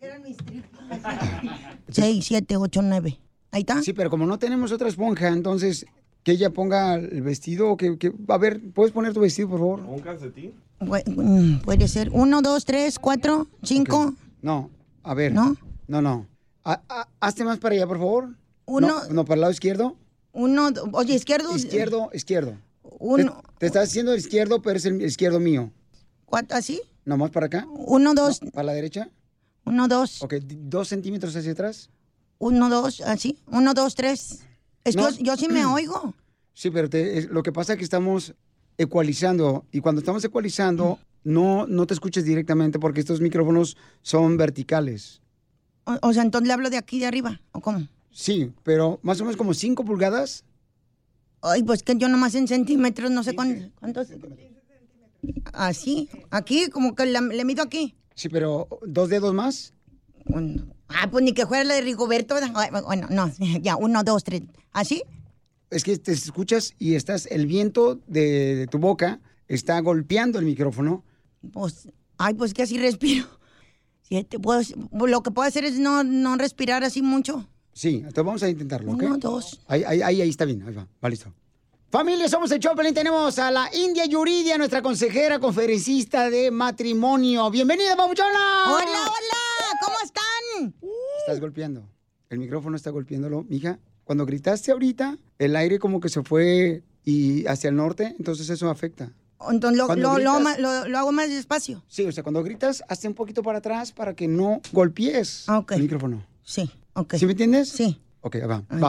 6, 7, 8, 9. Ahí está. Sí, pero como no tenemos otra esponja, entonces que ella ponga el vestido. A ver, ¿puedes poner tu vestido, por favor? ¿Un calcetín? Puede ser. 1, 2, 3, 4, 5. Okay. No, a ver. ¿No? No. Hazte más para allá, por favor. No, para el lado izquierdo. Oye, izquierdo. Izquierdo. Te estás haciendo el izquierdo, pero es el izquierdo mío. ¿Cuánto? ¿Así? ¿No más para acá? 1, 2. No, ¿para la derecha? 1, 2. Ok, 2 centímetros hacia atrás. 1, 2, así. 1, 2, 3. Es que yo sí me oigo. Sí, pero lo que pasa es que estamos ecualizando. Y cuando estamos ecualizando, no te escuches directamente porque estos micrófonos son verticales. O sea, entonces le hablo de aquí de arriba, ¿o cómo? Sí, pero más o menos como 5 pulgadas. Ay, pues que yo nomás en centímetros, no sé cuántos. Así, aquí, como que le mido aquí. Sí, pero 2 dedos más. Pues ni que fuera la de Rigoberto. Bueno, no, ya, 1, 2, 3. ¿Así? Es que te escuchas y el viento de tu boca está golpeando el micrófono. Pues que así respiro. Lo que puedo hacer es no respirar así mucho. Sí, entonces vamos a intentarlo, ¿ok? 1, 2. Ahí está bien, ahí va listo. Familia, somos el Choplin, tenemos a la India Yuridia, nuestra consejera, conferencista de matrimonio. ¡Bienvenida, papuchona! ¡Hola! ¿Cómo están? Estás golpeando. El micrófono está golpeándolo, mija. Cuando gritaste ahorita, el aire como que se fue hacia el norte, entonces eso afecta. Entonces lo hago más despacio. Sí, o sea, cuando gritas, hazte un poquito para atrás para que no golpees el micrófono. Sí, ok. ¿Sí me entiendes? Sí. Ok, va.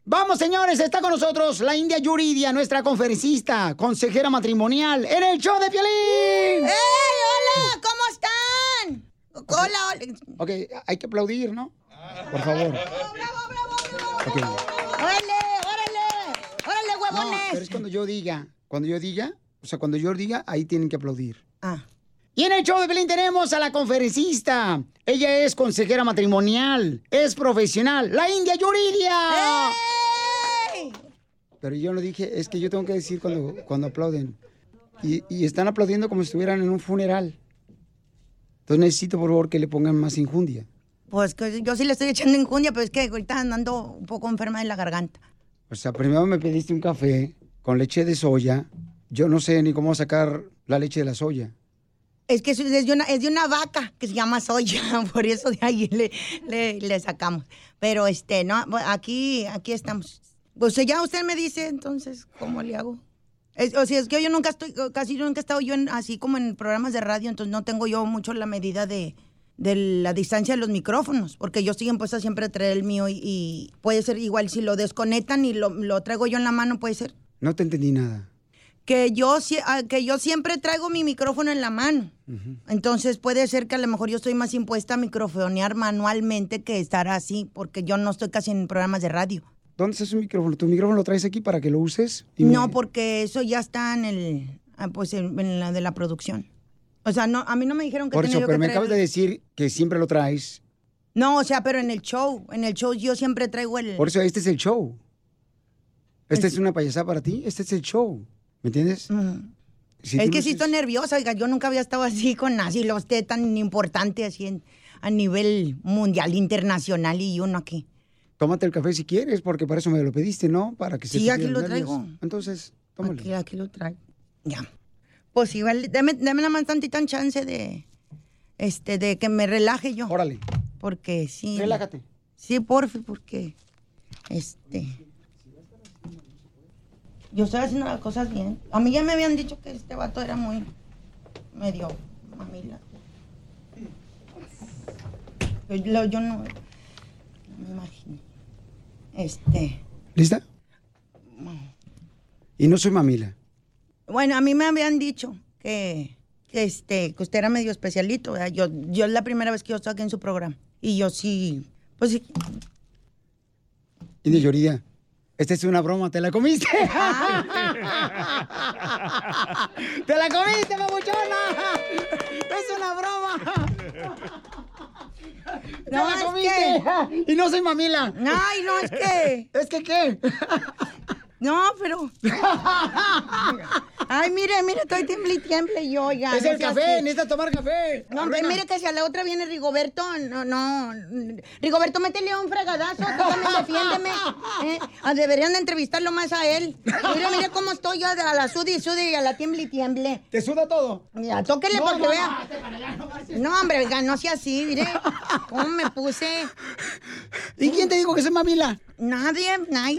Vamos, señores, está con nosotros la India Yuridia, nuestra conferencista, consejera matrimonial, en el show de Piolín. ¡Ey, hola! ¿Cómo están? Hola. Ok, hay que aplaudir, ¿no? Por favor. Okay. ¡Órale, huevones! No, pero es cuando yo diga, ahí tienen que aplaudir. Y en el show de Piolín tenemos a la conferencista. Ella es consejera matrimonial, es profesional, la India Yuridia. ¡Ey! Pero yo lo dije, es que yo tengo que decir cuando aplauden. Y están aplaudiendo como si estuvieran en un funeral. Entonces necesito, por favor, que le pongan más injundia. Pues que yo sí le estoy echando injundia, pero es que ahorita ando un poco enferma de la garganta. O sea, primero me pediste un café con leche de soya. Yo no sé ni cómo sacar la leche de la soya. Es que es de una vaca que se llama soya, por eso de ahí le sacamos. Pero no, aquí estamos. Pues ya usted me dice, entonces, ¿cómo le hago? O sea, es que yo casi nunca he estado yo así como en programas de radio, entonces no tengo yo mucho la medida de la distancia de los micrófonos, porque yo estoy impuesta siempre a traer el mío y puede ser igual si lo desconectan y lo traigo yo en la mano, puede ser. No te entendí nada. Que yo siempre traigo mi micrófono en la mano. Entonces puede ser que a lo mejor yo estoy más impuesta a microfonear manualmente que estar así, porque yo no estoy casi en programas de radio. ¿Dónde está su micrófono? ¿Tu micrófono lo traes aquí para que lo uses? No, porque eso ya está en la de la producción. O sea, no, a mí no me dijeron que por tenía eso, yo pero que me traer... acabas de decir que siempre lo traes. No, o sea, pero en el show yo siempre traigo el... Por eso este es el show. Este es una payasada para ti, este es el show. ¿Me entiendes? Si es que sí estoy nerviosa, oiga, yo nunca había estado así con así los tan importante así a nivel mundial, internacional y uno aquí. Tómate el café si quieres, porque para eso me lo pediste, ¿no? Para que se sí, aquí lo traigo. Entonces, tómalo. Aquí lo traigo. Ya. Pues igual, dame nada más tantita chance de que me relaje yo. Órale. Porque sí. Relájate. Sí, porfi, porque yo estoy haciendo las cosas bien. A mí ya me habían dicho que este vato era muy medio mamila. Yo no me imagino. ¿Lista? Y no soy mamila. Bueno, a mí me habían dicho que usted era medio especialito, ¿verdad? Yo es la primera vez que yo estoy aquí en su programa. Y yo sí, pues sí. India Yuridia, esta es una broma, ¿te la comiste? ¡Te la comiste, babuchona! ¡Es una broma! ¡Te la comiste! Y no soy mamila. Ay, no, es que... ¿Es que qué? No, pero... Ay, mire, estoy tiemble yo, oiga. Es el café, necesitas tomar café. No, hombre, mire que si a la otra viene Rigoberto, no. Rigoberto, métele un fregadazo, tú también defiéndeme. Deberían de entrevistarlo más a él. Mire cómo estoy yo a la sude y a la tiemble. ¿Te suda todo? Ya, tóquele porque vea. No, hombre, oiga, no sea así, mire. ¿Cómo me puse? ¿Y quién te dijo que soy mamila? Nadie.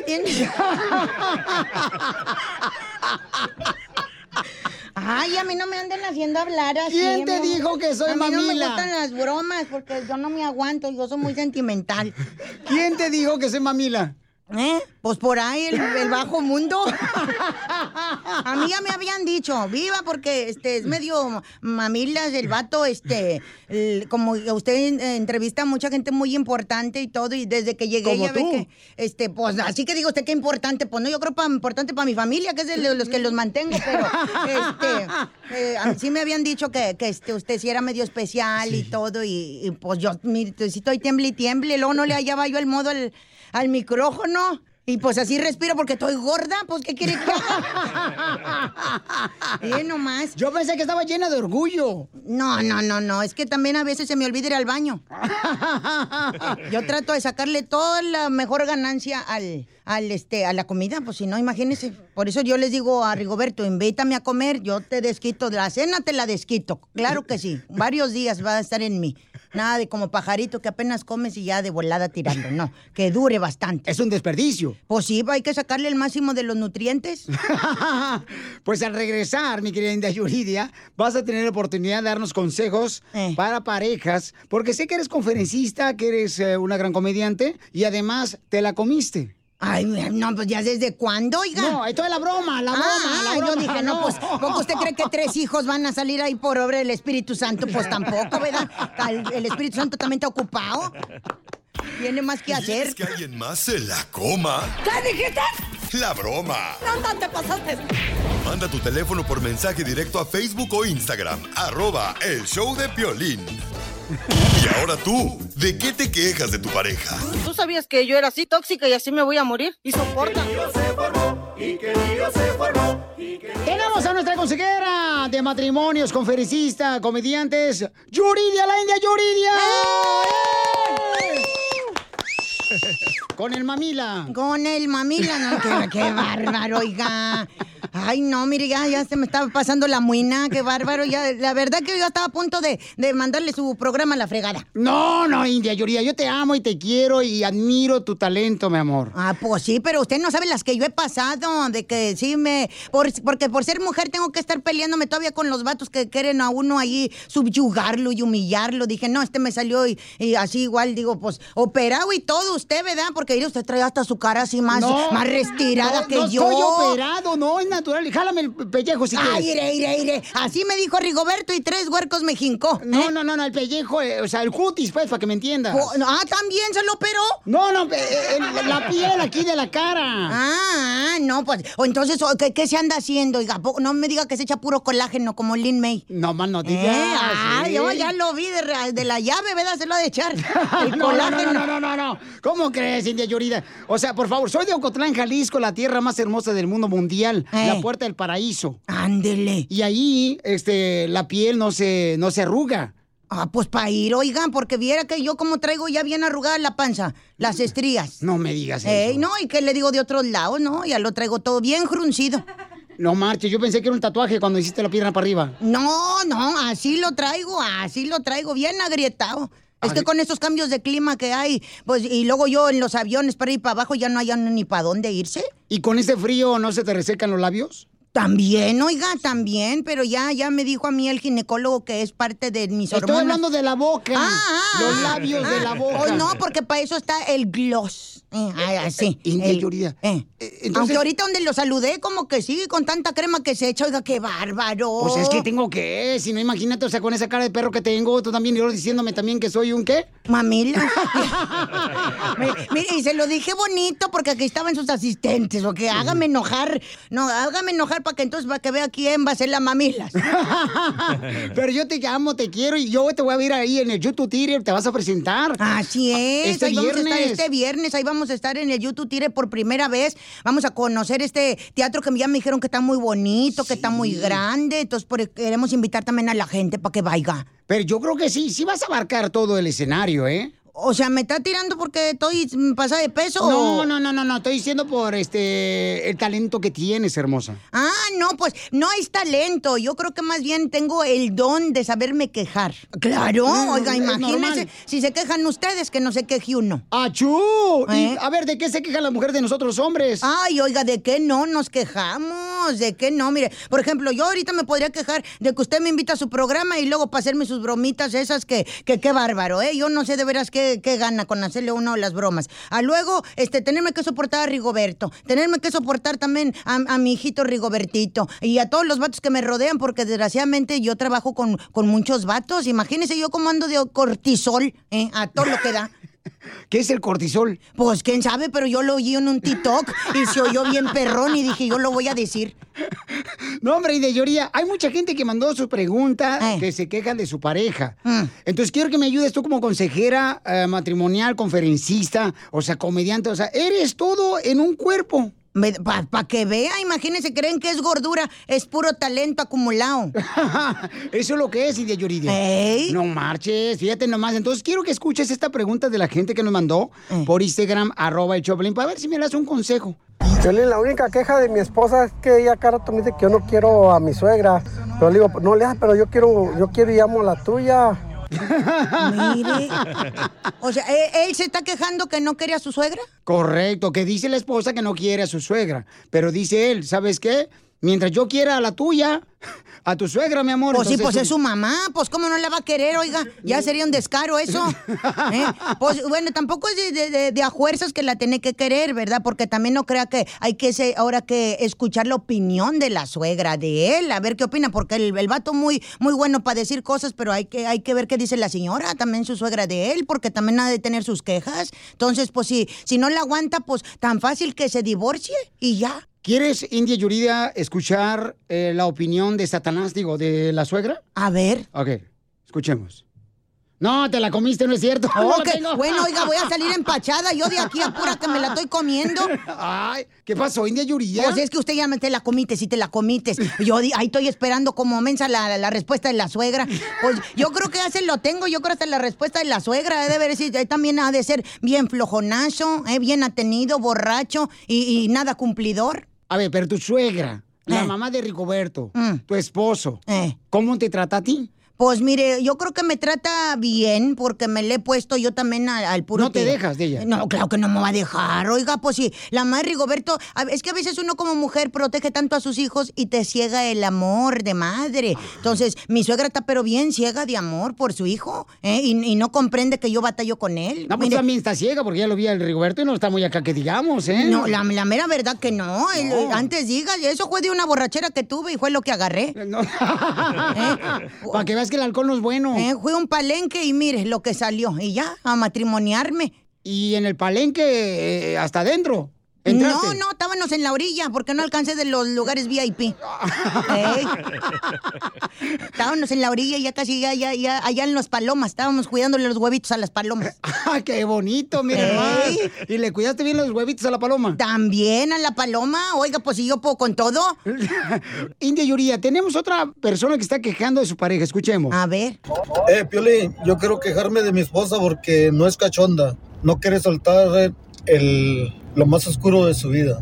Ay, a mí no me anden haciendo hablar así. ¿Quién te dijo que soy mamila? A mí no me gustan las bromas porque yo no me aguanto, yo soy muy sentimental. ¿Quién te dijo que soy mamila? Pues por ahí, el bajo mundo. A mí ya me habían dicho, viva, porque es medio mamilas el vato, como usted entrevista a mucha gente muy importante y todo, y desde que llegué ya ve que, pues así que digo usted que importante, pues no, yo creo importante para mi familia, que es de los que los mantengo, pero, a mí sí me habían dicho que usted sí era medio especial y todo, y pues yo, mire, sí estoy tiemble, luego no le hallaba yo el modo al micrófono. Y pues así respiro porque estoy gorda, pues ¿qué quiere que haga? Nomás. Yo pensé que estaba llena de orgullo. No, es que también a veces se me olvida ir al baño. Yo trato de sacarle toda la mejor ganancia a la comida, pues si no, imagínese. Por eso yo les digo a Rigoberto, invítame a comer, yo te desquito, la cena te la desquito. Claro que sí, varios días va a estar en mí. Nada de como pajarito que apenas comes y ya de volada tirando, no, que dure bastante. Es un desperdicio. Pues sí, hay que sacarle el máximo de los nutrientes. Pues al regresar, mi querida India Yuridia, vas a tener la oportunidad de darnos consejos para parejas, porque sé que eres conferencista, que eres una gran comediante y además te la comiste. Ay, no, pues ya desde cuándo, oiga. No, esto es la broma. Yo dije, no, pues, ¿poco usted cree que 3 hijos van a salir ahí por obra del Espíritu Santo? Pues tampoco, ¿verdad? El Espíritu Santo también está ocupado. Tiene más que hacer. ¿Quieres que alguien más se la coma? ¿Qué dijiste? La broma. No te pasaste. Manda tu teléfono por mensaje directo a Facebook o Instagram, @El Show de Piolín. Y ahora tú, ¿de qué te quejas de tu pareja? ¿Tú sabías que yo era así tóxica y así me voy a morir? Y soporta. Tenemos a nuestra consejera de matrimonios, conferencista, comediantes, Yuridia, la India Yuridia. Con el mamila, no, qué bárbaro, oiga. Ay, no, mire, ya se me estaba pasando la muina, qué bárbaro. Ya, la verdad que yo estaba a punto de mandarle su programa a la fregada. No, India Yuridia, yo te amo y te quiero y admiro tu talento, mi amor. Ah, pues sí, pero usted no sabe las que yo he pasado, de que sí porque por ser mujer tengo que estar peleándome todavía con los vatos que quieren a uno ahí subyugarlo y humillarlo. Dije, no, me salió y así igual, digo, pues, operado y todo usted, ¿verdad? Porque mire, usted trae hasta su cara así más retirada que yo. No, estoy operado, no, es natural. Jálame el pellejo si quieres. Iré. Así me dijo Rigoberto y 3 huercos me jincó. No, el pellejo, o sea, el cutis, pues, para que me entiendas. ¿También se lo operó? No, la piel aquí de la cara. No, pues, entonces, ¿qué se anda haciendo? Oiga, no me diga que se echa puro colágeno como Lin May. No, más no digas. Sí. Yo ya lo vi de la llave, ¿verdad? Se lo ha de echar. El colágeno. No. ¿Cómo crees, India Yurida? O sea, por favor, soy de Ocotlán, Jalisco, la tierra más hermosa del mundo mundial. La puerta del paraíso. Ándele. Y ahí, la piel no se arruga. Pues para ir, oigan, porque viera que yo como traigo ya bien arrugada la panza, las estrías. No me digas eso. No, ¿y qué le digo de otros lados? No, ya lo traigo todo bien fruncido. No marches, yo pensé que era un tatuaje cuando hiciste la pierna para arriba. No, así lo traigo, bien agrietado. Es que con estos cambios de clima que hay, pues, y luego yo en los aviones para ir para abajo ya no hay ni para dónde irse. ¿Y con este frío no se te resecan los labios? También, oiga, pero ya me dijo a mí el ginecólogo que es parte de mis hormonas. Estoy hablando de la boca. Los labios de la boca. Oh, no, porque para eso está el gloss. Así. Yuridia. Entonces, aunque ahorita donde lo saludé, como que sí, con tanta crema que se echa, oiga, qué bárbaro. Pues es que tengo que, si no, imagínate, o sea, con esa cara de perro que tengo, tú también, y yo diciéndome también que soy un ¿qué? Mamila. Mire, y se lo dije bonito porque aquí estaban sus asistentes, o que hágame enojar. No, hágame enojar para que vea quién va a ser la mamilas. Pero yo te amo, te quiero, y yo te voy a ver ahí en el YouTube Theater, te vas a presentar. Así es. Este viernes, ahí vamos a estar en el YouTube Theater por primera vez. Vamos a conocer este teatro que ya me dijeron que está muy bonito, que está muy grande. Entonces queremos invitar también a la gente para que vaya. Pero yo creo que sí vas a abarcar todo el escenario, ¿eh? O sea, ¿me está tirando porque estoy pasada de peso? No, estoy diciendo por el talento que tienes, hermosa. No, pues no es talento. Yo creo que más bien tengo el don de saberme quejar. Claro, oiga, imagínense si se quejan ustedes, que no se queje uno. ¡Achú! Y, a ver, ¿de qué se queja la mujer de nosotros los hombres? Ay, oiga, ¿de qué no nos quejamos? ¿De qué no? Mire, por ejemplo, yo ahorita me podría quejar de que usted me invita a su programa y luego para hacerme sus bromitas esas que qué bárbaro, ¿eh? Yo no sé de veras qué gana con hacerle uno las bromas. Luego, tenerme que soportar a Rigoberto, tenerme que soportar también a mi hijito Rigobertito y a todos los vatos que me rodean, porque desgraciadamente yo trabajo con muchos vatos. Imagínense yo cómo ando de cortisol, a todo lo que da. ¿Qué es el cortisol? Pues quién sabe, pero yo lo oí en un TikTok y se oyó bien perrón y dije, yo lo voy a decir. No, hombre, y de Yuridia, hay mucha gente que mandó su pregunta que se quejan de su pareja. Entonces quiero que me ayudes tú como consejera matrimonial, conferencista, o sea, comediante, o sea, eres todo en un cuerpo. Para que vea, imagínense, creen que es gordura, es puro talento acumulado. Eso es lo que es, India Yuridia. No marches, fíjate nomás. Entonces quiero que escuches esta pregunta de la gente que nos mandó por Instagram, @el Choplin, para ver si me das un consejo. Piolín, la única queja de mi esposa es que ella cada rato me dice que yo no quiero a mi suegra. Pero le digo, no le hagas, pero yo quiero y amo a la tuya. Mire, o sea, ¿él se está quejando que no quiere a su suegra? Correcto, que dice la esposa que no quiere a su suegra, pero dice él, ¿sabes qué? Mientras yo quiera a la tuya, a tu suegra, mi amor. Pues sí, entonces, pues es su mamá. Pues cómo no la va a querer, oiga. Ya sería un descaro eso. Pues bueno, tampoco es de a fuerzas que la tiene que querer, ¿verdad? Porque también no crea que hay que ahora que escuchar la opinión de la suegra de él, a ver qué opina, porque el vato muy bueno para decir cosas, pero hay que ver qué dice la señora, también su suegra de él, porque también ha de tener sus quejas. Entonces, pues si no la aguanta, pues tan fácil que se divorcie y ya. ¿Quieres, India Yuridia, escuchar la opinión de Satanás, de la suegra? A ver. Ok, escuchemos. No, te la comiste, no es cierto. Ok, bueno, oiga, voy a salir empachada. Yo de aquí a pura que me la estoy comiendo. Ay, ¿qué pasó, India Yuridia? Pues es que usted ya te la comites, sí te la comites. Yo ahí estoy esperando como mensa la respuesta de la suegra. Pues yo creo que ya se lo tengo. Yo creo hasta la respuesta de la suegra. Debe decir, también ha de ser bien flojonazo, bien atenido, borracho y nada cumplidor. A ver, pero tu suegra, la mamá de Rigoberto, tu esposo, ¿cómo te trata a ti? Pues mire, yo creo que me trata bien porque me le he puesto yo también al puro... ¿No te dejas de ella? No, claro que no me va a dejar. Oiga, pues sí, la madre Rigoberto... Es que a veces uno como mujer protege tanto a sus hijos y te ciega el amor de madre. Entonces, mi suegra está pero bien ciega de amor por su hijo, y no comprende que yo batallo con él. No, pues mire, también está ciega porque ya lo vi al Rigoberto y no está muy acá que digamos, ¿eh? No, la mera verdad que no. Antes diga, eso fue de una borrachera que tuve y fue lo que agarré. No. Para que veas que el alcohol no es bueno. Fui a un palenque y mire lo que salió. Y ya, a matrimoniarme. ¿Y en el palenque hasta adentro? ¿Entraste? No, estábamos en la orilla porque no alcancé de los lugares VIP. Estábamos en la orilla ya casi allá en las palomas. Estábamos cuidándole los huevitos a las palomas. ¡Ah, qué bonito, mi hermano! ¿Y le cuidaste bien los huevitos a la paloma? También a la paloma. Oiga, pues si yo puedo con todo. India Yuridia, tenemos otra persona que está quejando de su pareja. Escuchemos. A ver. Piolín, yo quiero quejarme de mi esposa porque no es cachonda. No quiere soltar lo más oscuro de su vida.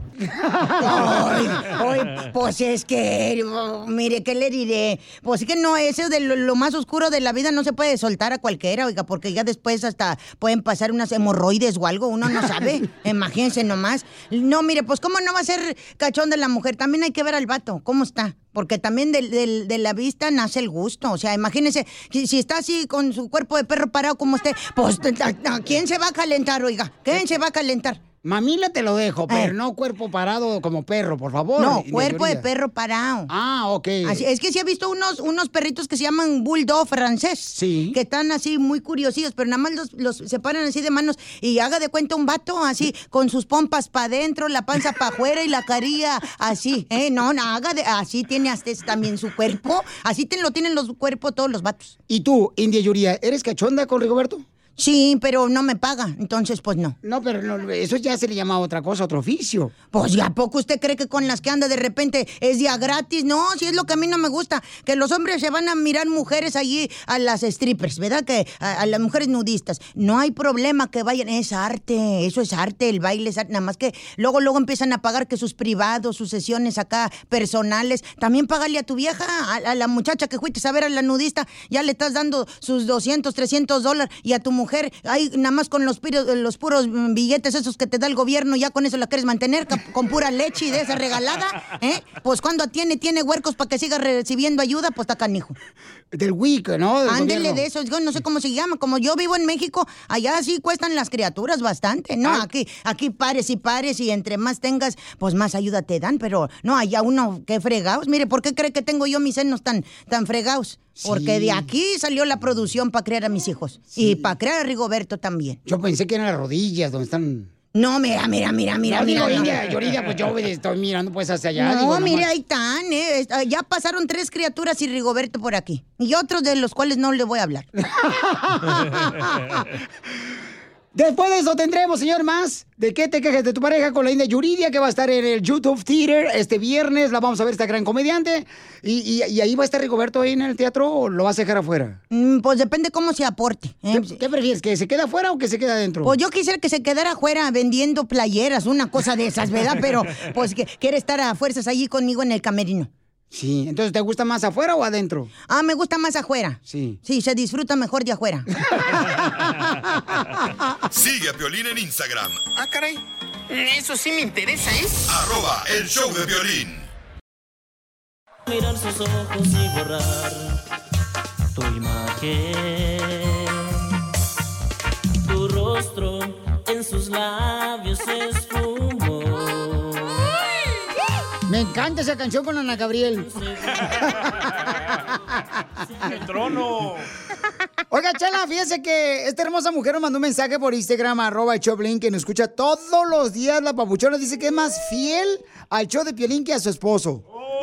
Ay, pues es que, mire, ¿qué le diré? Pues es que no, eso de lo más oscuro de la vida no se puede soltar a cualquiera, oiga, porque ya después hasta pueden pasar unas hemorroides o algo, uno no sabe. Imagínense nomás. No, mire, pues cómo no va a ser cachonda la mujer, también hay que ver al vato, cómo está. Porque también de la vista nace el gusto. O sea, imagínense, si está así con su cuerpo de perro parado como usted, pues, ¿a quién se va a calentar, oiga? ¿Quién se va a calentar? Mamila te lo dejo, pero no cuerpo parado como perro, por favor. No, cuerpo de perro parado. Ah, ok. Así, es que sí he visto unos perritos que se llaman bulldog francés. Sí. Que están así muy curiosillos, pero nada más los separan así de manos y haga de cuenta un vato así, con sus pompas para adentro, la panza para afuera y la carilla así. No, así tiene hasta también su cuerpo. Así lo tienen los cuerpos todos los vatos. ¿Y tú, India Yuridia, eres cachonda con Rigoberto? Sí, pero no me paga, entonces pues no. No, pero no, eso ya se le llama otra cosa, otro oficio. Pues ¿y a poco usted cree que con las que anda de repente es día gratis? No, si es lo que a mí no me gusta, que los hombres se van a mirar mujeres allí a las strippers, ¿verdad? Que a las mujeres nudistas. No hay problema que vayan, es arte, eso es arte, el baile es arte, nada más que luego empiezan a pagar que sus privados, sus sesiones acá personales. También págale a tu vieja, a la muchacha que fuiste a ver a la nudista, ya le estás dando sus $200, $300 y a tu mujer, ahí nada más con los puros billetes esos que te da el gobierno, ya con eso la quieres mantener, con pura leche y de esa regalada, pues cuando tiene huercos para que siga recibiendo ayuda, pues está canijo. Del WIC, ¿no? Ándele de eso, yo no sé cómo se llama, como yo vivo en México, allá sí cuestan las criaturas bastante, ¿no? Aquí pares y entre más tengas, pues más ayuda te dan, pero no, allá uno, qué fregados. Mire, ¿por qué cree que tengo yo mis senos tan fregados? Sí. Porque de aquí salió la producción para criar a mis hijos. Sí. Y para criar a Rigoberto también. Yo pensé que eran las rodillas donde están... No, mira. India Yuridia, pues yo estoy mirando pues hacia allá. No, mire, ahí están, ya pasaron 3 criaturas y Rigoberto por aquí. Y otros de los cuales no le voy a hablar. Después de eso tendremos, señor, más de qué te quejas de tu pareja con la India Yuridia, que va a estar en el YouTube Theater este viernes. La vamos a ver, esta gran comediante. Y ahí va a estar Rigoberto ahí en el teatro, ¿o lo vas a dejar afuera? Pues depende cómo se aporte. ¿Qué prefieres, que se quede afuera o que se quede adentro? Pues yo quisiera que se quedara afuera vendiendo playeras, una cosa de esas, ¿verdad? Pero pues que quiere estar a fuerzas allí conmigo en el camerino. Sí, entonces, ¿te gusta más afuera o adentro? Me gusta más afuera. Sí. Sí, se disfruta mejor de afuera. Sigue a Piolín en Instagram. Caray, eso sí me interesa, @elshowdepiolín. Mirar sus ojos y borrar tu imagen. Tu rostro en sus labios se esfumó. Me encanta esa canción con Ana Gabriel. ¡El trono! Oiga, Chela, fíjese que esta hermosa mujer nos mandó un mensaje por Instagram, @Choplin, que nos escucha todos los días. La papuchona dice que es más fiel al show de Piolín que a su esposo.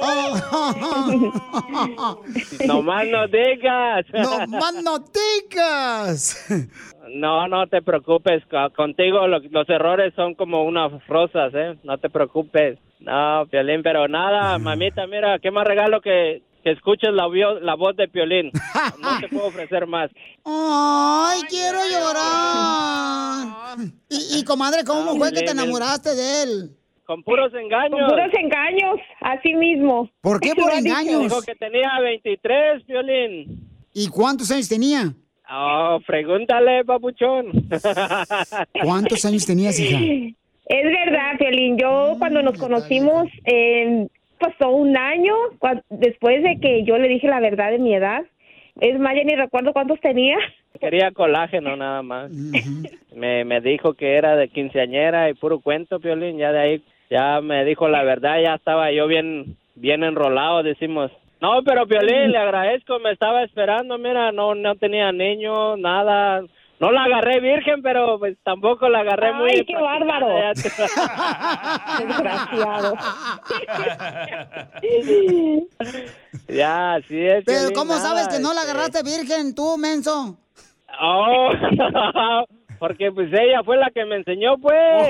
No más no digas. No más no digas. No, no te preocupes. Contigo los errores son como unas rosas, ¿eh? No te preocupes. No, Piolín, pero nada, mamita, mira, qué más regalo que escuches la voz de Piolín. No te puedo ofrecer más. ¡Ay, quiero llorar! Y comadre, ¿cómo fue que te enamoraste de él? Con puros engaños. Con puros engaños, así mismo. ¿Por qué por engaños? Dijo que tenía 23, Piolín. ¿Y cuántos años tenía? Oh, pregúntale, papuchón. ¿Cuántos años tenías, hija? Es verdad, Piolín. Yo cuando nos conocimos, pasó un año después de que yo le dije la verdad de mi edad. Es más, ya ni recuerdo cuántos tenía. Quería colágeno nada más. Me dijo que era de quinceañera y puro cuento, Piolín. Ya de ahí, ya me dijo la verdad, ya estaba yo bien enrolado, decimos. No, pero Piolín, le agradezco, me estaba esperando, mira, no tenía niño, nada. No la agarré virgen, pero pues tampoco la agarré muy... ¡Ay, qué bárbaro! Desgraciado. Ya, así es. Pero Piolín, ¿cómo nada, sabes que no la agarraste virgen tú, menso? Oh, porque pues ella fue la que me enseñó, pues.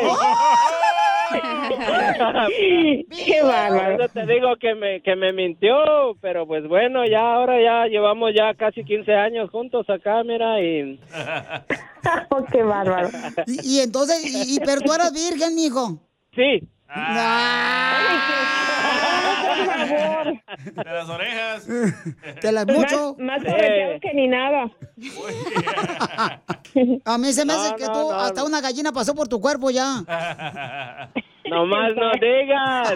¡Qué bárbaro! Por eso te digo que me mintió, pero pues bueno, ya ahora ya llevamos ya casi 15 años juntos acá, mira, y... Oh, ¡qué bárbaro! Y entonces, pero tú eras virgen, mijo. Sí. Por favor. De las orejas. Te las mucho. Más aprovechado que ni nada. A mí se me hace que tú, hasta una gallina pasó por tu cuerpo ya. Nomás no digas.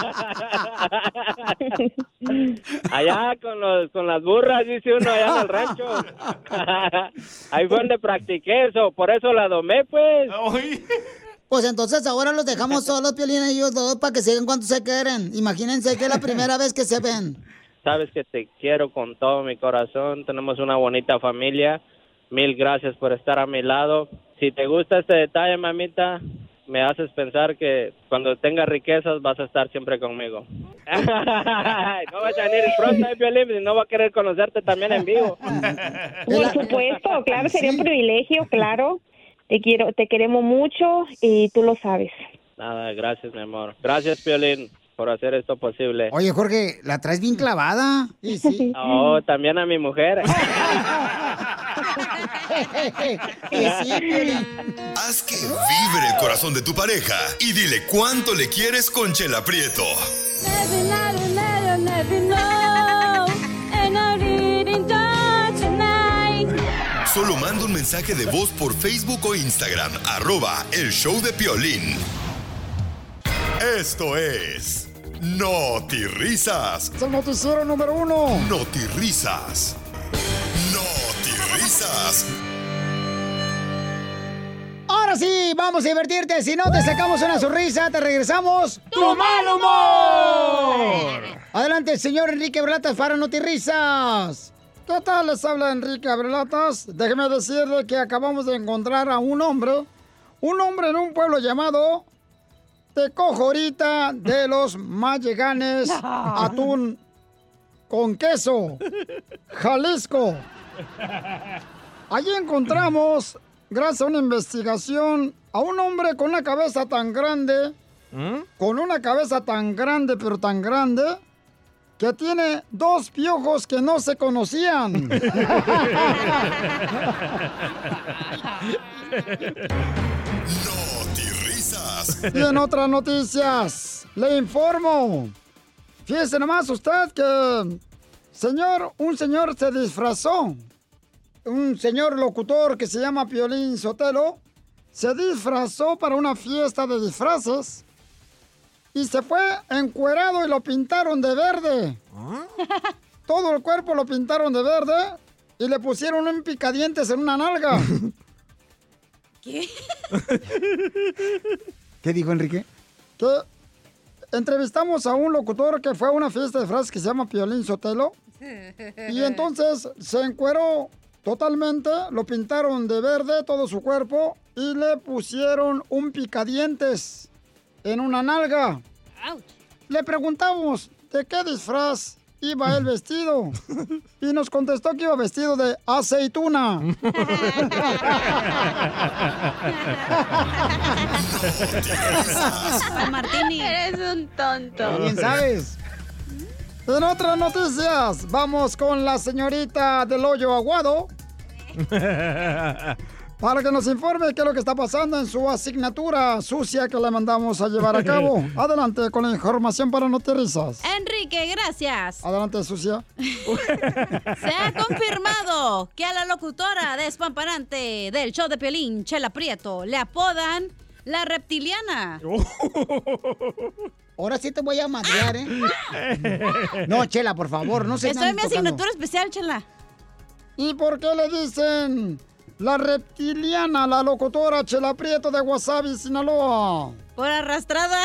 Allá con las burras, dice uno, allá en el rancho. Ahí fue donde practiqué eso, por eso la domé, pues. Pues entonces ahora los dejamos solos, Piolín, ellos dos, para que sigan cuando se quieren. Imagínense que es la primera vez que se ven. Sabes que te quiero con todo mi corazón, tenemos una bonita familia. 1000 gracias por estar a mi lado. Si te gusta este detalle, mamita, me haces pensar que cuando tengas riquezas vas a estar siempre conmigo. No vas a venir pronto, Piolín, y no va a querer conocerte también en vivo. Por supuesto, claro, sería un privilegio, claro. Te queremos mucho y tú lo sabes. Nada, gracias, mi amor. Gracias, Piolín, por hacer esto posible. Oye, Jorge, ¿la traes bien clavada? Sí, sí. Oh, también a mi mujer. Haz que vibre el corazón de tu pareja y dile cuánto le quieres con Chela Prieto. Solo manda un mensaje de voz por Facebook o Instagram, @El Show de Piolín. Esto es Notirrisas. Es el noticiero número 1. Notirrisas. Notirrisas. Ahora sí, vamos a divertirte. Si no te sacamos una sonrisa, te regresamos tu mal humor. Adelante, señor Enrique Berlatas para Notirrisas. ¿Qué tal? Les habla Enrique Abrelatas. Déjeme decirle que acabamos de encontrar a un hombre en un pueblo llamado Tecojorita de los Malleganes, Atún con queso, Jalisco. Allí encontramos, gracias a una investigación, a un hombre con una cabeza tan grande, pero tan grande, que tiene 2 piojos que no se conocían. Notirrisas. Y en otras noticias, le informo. Fíjese nomás usted que un señor se disfrazó. Un señor locutor que se llama Piolín Sotelo se disfrazó para una fiesta de disfraces. y se fue encuerado y lo pintaron de verde. Todo el cuerpo lo pintaron de verde y le pusieron un picadientes en una nalga. ¿Qué? ¿Qué dijo Enrique? Que entrevistamos a un locutor que fue a una fiesta de frases que se llama Piolín Sotelo. Y entonces se encueró totalmente, lo pintaron de verde todo su cuerpo y le pusieron un picadientes en una nalga. Le preguntamos de qué disfraz iba él vestido y nos contestó que iba vestido de aceituna. Martini. Eres un tonto. Bien sabes. En otras noticias, vamos con la señorita del hoyo aguado para que nos informe qué es lo que está pasando en su asignatura sucia que le mandamos a llevar a cabo. Adelante con la información para Notirrisas. Enrique, gracias. Adelante, sucia. Se ha confirmado que a la locutora despampanante del show de Piolín, Chela Prieto, le apodan la reptiliana. Ahora sí te voy a madrear, ¿eh? No, Chela, por favor, no se Estoy en mi asignatura especial, Chela. ¿Y por qué le dicen la reptiliana a la locutora Chela Prieto de Guasave, Sinaloa? Por arrastrada.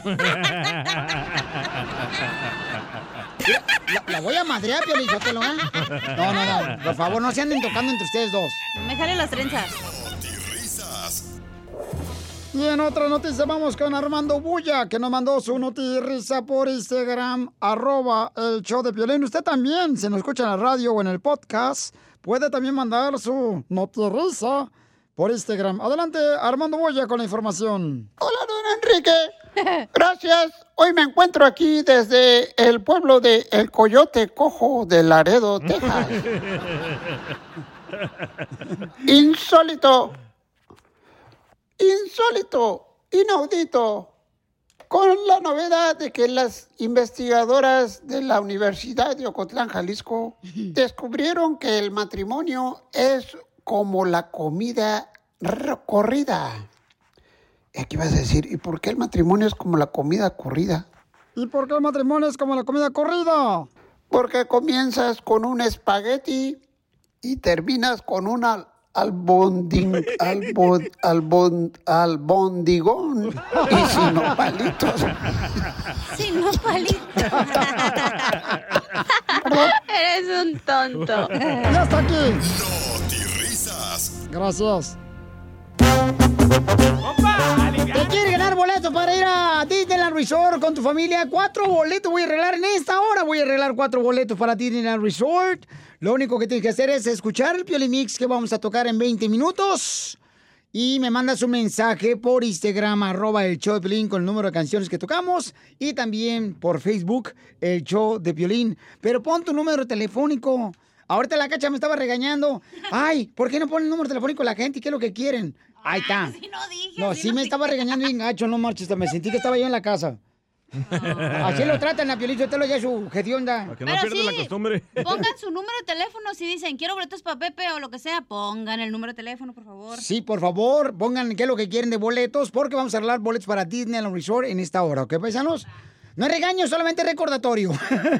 La voy a madrear, Piolín Sotelo, ¿eh? No, por favor, no se anden tocando entre ustedes dos. Me jale las trenzas. Y en otra noticia vamos con Armando Bulla, que nos mandó su notirrisa por Instagram, @el show de Piolín. Usted también, si nos escucha en la radio o en el podcast, puede también mandar su notirrisa por Instagram. Adelante, Armando Bulla, con la información. Hola, don Enrique. Gracias. Hoy me encuentro aquí desde el pueblo de El Coyote Cojo de Laredo, Texas. Insólito, inaudito, con la novedad de que las investigadoras de la Universidad de Ocotlán, Jalisco, descubrieron que el matrimonio es como la comida corrida. ¿Y aquí vas a decir, ¿y por qué el matrimonio es como la comida corrida? ¿Y por qué el matrimonio es como la comida corrida? Porque comienzas con un espagueti y terminas con una albondigón y sin nopalitos. Sin nopalitos. Eres un tonto. Ya está aquí. Notirrisas. Gracias. ¿Te quieres ganar boletos para ir a Disneyland Resort con tu familia? 4 boletos voy a arreglar en esta hora. Voy a arreglar 4 boletos para Disneyland Resort. Lo único que tienes que hacer es escuchar el Piolín Mix que vamos a tocar en 20 minutos. Y me mandas un mensaje por Instagram, @el show de Piolín, con el número de canciones que tocamos. Y también por Facebook, el show de Piolín. Pero pon tu número telefónico. Ahorita la Cacha me estaba regañando. Ay, ¿por qué no ponen el número telefónico la gente? ¿Qué es lo que quieren? Ahí está. Sí me estaba regañando bien gacho, no marches. Me sentí que estaba yo en la casa. Así lo tratan a Piolín Sotelo ya su hedionda. Para que no pierdan la costumbre. Pongan su número de teléfono si dicen quiero boletos para Pepe o lo que sea. Pongan el número de teléfono, por favor. Sí, por favor, pongan qué es lo que quieren de boletos, porque vamos a arreglar boletos para Disneyland Resort en esta hora, ¿ok, paisanos? No es regaño, solamente recordatorio.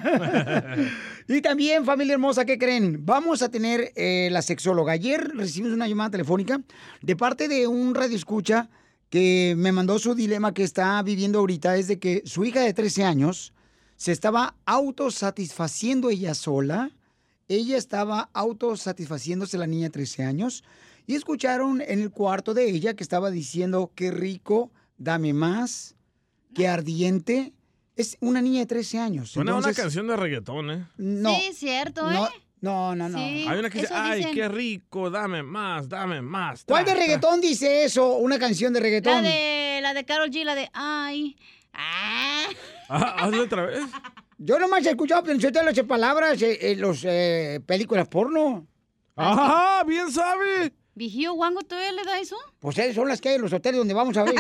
Y también, familia hermosa, ¿qué creen? Vamos a tener la sexóloga. Ayer recibimos una llamada telefónica de parte de un radioescucha que me mandó su dilema que está viviendo ahorita. Es de que su hija de 13 años se estaba autosatisfaciendo ella sola. Ella estaba autosatisfaciéndose, la niña de 13 años. Y escucharon en el cuarto de ella que estaba diciendo, qué rico, dame más, qué ardiente. Es una niña de 13 años. Suena una canción de reggaetón, ¿eh? No. Sí, cierto, ¿eh? No. Sí, hay una que dice, eso ay, dicen. qué rico, dame más, dame más. ¿Cuál de reggaetón dice eso? Una canción de reggaetón. La de Karol G, la de ay. Hazlo otra vez. Yo nomás he escuchado las palabras en los películas porno. ¡Ajá! ¡Bien sabe! ¿Vigío Wango todavía le da eso? Pues esas son las que hay en los hoteles donde vamos a ver.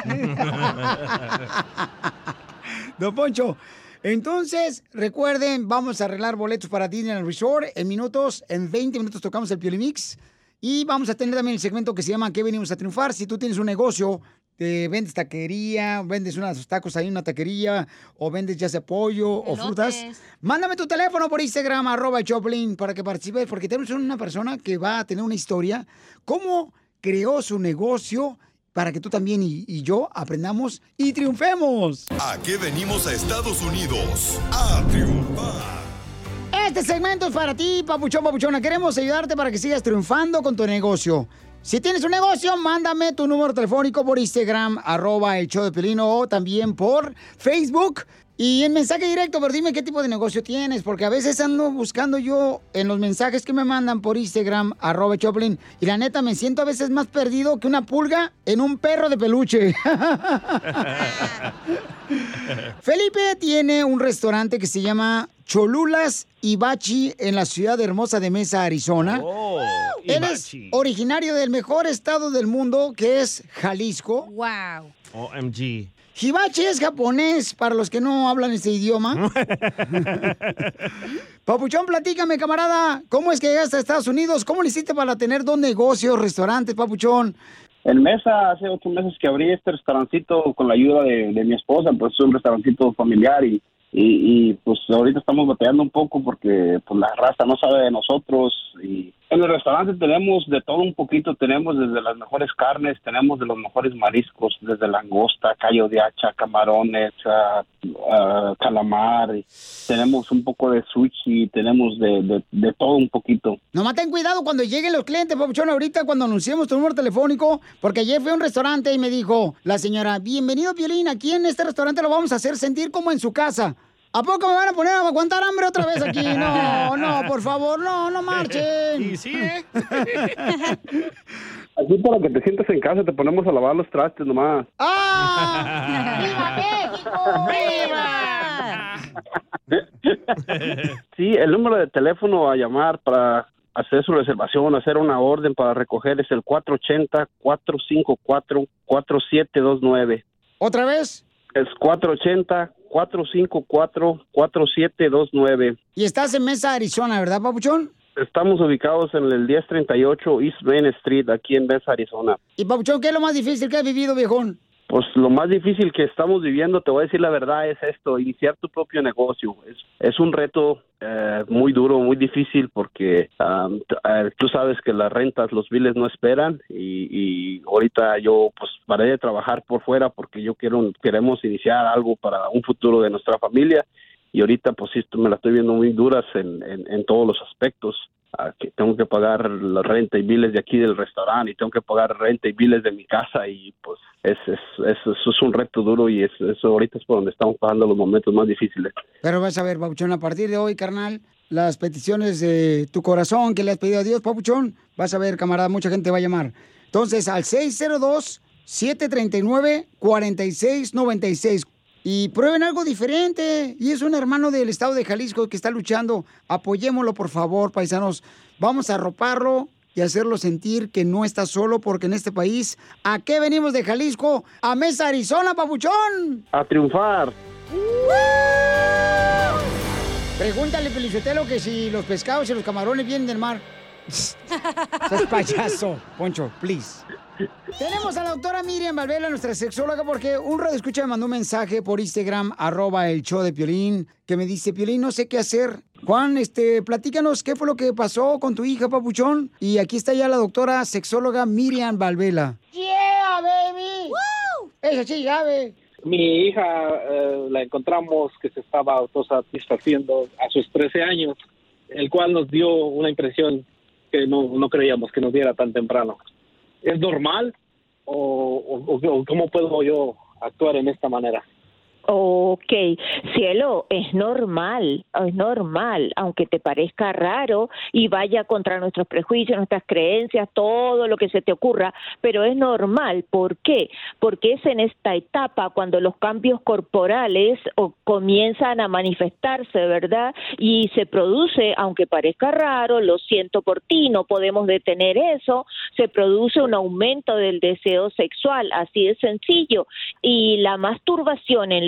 Don Poncho, entonces, recuerden, vamos a arreglar boletos para Disneyland Resort. En 20 minutos tocamos el Piolín Mix. Y vamos a tener también el segmento que se llama ¿Qué venimos a triunfar? Si tú tienes un negocio vendes taquería, vendes unos tacos ahí en una taquería, o vendes ya sea pollo o frutas, mándame tu teléfono por Instagram, @Choplin, para que participes, porque tenemos una persona que va a tener una historia, cómo creó su negocio, para que tú también y yo aprendamos y triunfemos. ¿A qué venimos a Estados Unidos? A triunfar. Este segmento es para ti, papuchón, papuchona. Queremos ayudarte para que sigas triunfando con tu negocio. Si tienes un negocio, mándame tu número telefónico por Instagram, @el show de Piolín, o también por Facebook. Y en mensaje directo, pero dime qué tipo de negocio tienes, porque a veces ando buscando yo en los mensajes que me mandan por Instagram, @Choplin, y la neta me siento a veces más perdido que una pulga en un perro de peluche. Felipe tiene un restaurante que se llama Cholulas Hibachi en la ciudad hermosa de Mesa, Arizona. Él es originario del mejor estado del mundo, que es Jalisco. Wow. OMG. Hibachi es japonés, para los que no hablan este idioma. Papuchón, platícame, camarada, ¿cómo es que llegaste a Estados Unidos? ¿Cómo le hiciste para tener 2 negocios, restaurantes, Papuchón? En Mesa, hace 8 meses que abrí este restaurancito con la ayuda de mi esposa, pues es un restaurancito familiar y pues ahorita estamos batallando un poco porque pues la raza no sabe de nosotros. Y en el restaurante tenemos de todo un poquito, tenemos desde las mejores carnes, tenemos de los mejores mariscos, desde langosta, callo de hacha, camarones, calamar, tenemos un poco de sushi, tenemos de todo un poquito. Nomás ten cuidado cuando lleguen los clientes, Papuchón, ahorita cuando anunciemos tu número telefónico, porque ayer fui a un restaurante y me dijo la señora, bienvenido Piolín, aquí en este restaurante lo vamos a hacer sentir como en su casa. ¿A poco me van a poner a aguantar hambre otra vez aquí? No, por favor, no marchen. Y sí, ¿eh? Aquí para que te sientas en casa te ponemos a lavar los trastes nomás. ¡Ah! ¡Viva México! Sí, el número de teléfono a llamar para hacer su reservación, hacer una orden para recoger es el 480-454-4729. ¿Otra vez? Es 480-454-4729. Y estás en Mesa, Arizona, ¿verdad, Papuchón? Estamos ubicados en el 1038 East Main Street, aquí en Mesa, Arizona. Y, Papuchón, ¿qué es lo más difícil que has vivido, viejón? Pues lo más difícil que estamos viviendo, te voy a decir la verdad, es esto, iniciar tu propio negocio. Es un reto muy duro, muy difícil, porque tú sabes que las rentas, los biles no esperan, y ahorita yo pues paré de trabajar por fuera porque queremos iniciar algo para un futuro de nuestra familia, y ahorita pues sí, me la estoy viendo muy duras en todos los aspectos. Que tengo que pagar la renta y biles de aquí del restaurante, y tengo que pagar renta y biles de mi casa, y pues eso es un reto duro, y eso ahorita es por donde estamos pasando los momentos más difíciles. Pero vas a ver, Papuchón, a partir de hoy, carnal, las peticiones de tu corazón que le has pedido a Dios, Papuchón, vas a ver, camarada, mucha gente va a llamar. Entonces, al 602-739-4696. Y prueben algo diferente. Y es un hermano del estado de Jalisco que está luchando. Apoyémoslo, por favor, paisanos. Vamos a arroparlo y hacerlo sentir que no está solo, porque en este país, ¿a qué venimos de Jalisco? ¡A Mesa, Arizona, Papuchón! ¡A triunfar! Pregúntale, Pelichotelo, que si los pescados y los camarones vienen del mar. Sos payaso, Poncho, please. Tenemos a la doctora Miriam Valvela, nuestra sexóloga, porque un radioescucha me mandó un mensaje por Instagram, @el show de Piolín, que me dice, Piolín, no sé qué hacer. Juan, platícanos qué fue lo que pasó con tu hija, Papuchón. Y aquí está ya la doctora sexóloga Miriam Valvela. ¡Yeah, baby! ¡Woo! Eso sí, sabe. Mi hija la encontramos que se estaba autosatisfaciendo a sus 13 años, el cual nos dio una impresión que no creíamos que nos diera tan temprano. ¿Es normal o cómo puedo yo actuar en esta manera? Ok, cielo, es normal, aunque te parezca raro y vaya contra nuestros prejuicios, nuestras creencias, todo lo que se te ocurra, pero es normal. ¿Por qué? Porque es en esta etapa cuando los cambios corporales comienzan a manifestarse, ¿verdad? Y se produce, aunque parezca raro, lo siento por ti, no podemos detener eso, se produce un aumento del deseo sexual, así de sencillo, y la masturbación en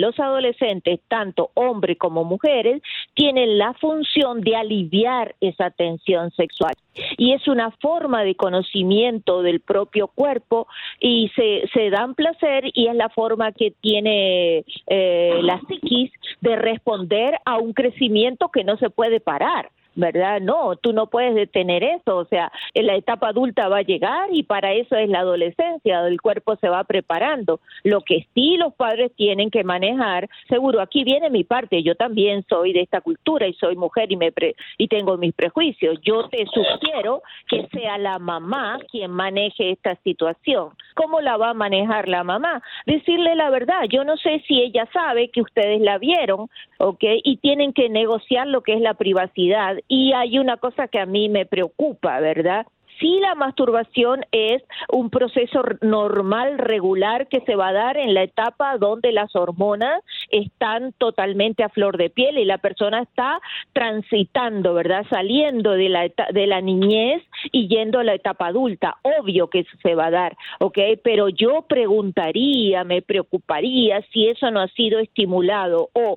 los adolescentes, tanto hombres como mujeres, tienen la función de aliviar esa tensión sexual. Y es una forma de conocimiento del propio cuerpo y se dan placer, y es la forma que tiene la psiquis de responder a un crecimiento que no se puede parar, ¿verdad? No, tú no puedes detener eso, o sea, la etapa adulta va a llegar y para eso es la adolescencia, el cuerpo se va preparando. Lo que sí los padres tienen que manejar, seguro, aquí viene mi parte, yo también soy de esta cultura y soy mujer y tengo mis prejuicios. Yo te sugiero que sea la mamá quien maneje esta situación. ¿Cómo la va a manejar la mamá? Decirle la verdad, yo no sé si ella sabe que ustedes la vieron, ¿ok? Y tienen que negociar lo que es la privacidad. Y hay una cosa que a mí me preocupa, ¿verdad? Sí, la masturbación es un proceso normal, regular, que se va a dar en la etapa donde las hormonas están totalmente a flor de piel y la persona está transitando, ¿verdad? Saliendo de la niñez y yendo a la etapa adulta. Obvio que eso se va a dar, ¿ok? Pero yo me preocuparía si eso no ha sido estimulado o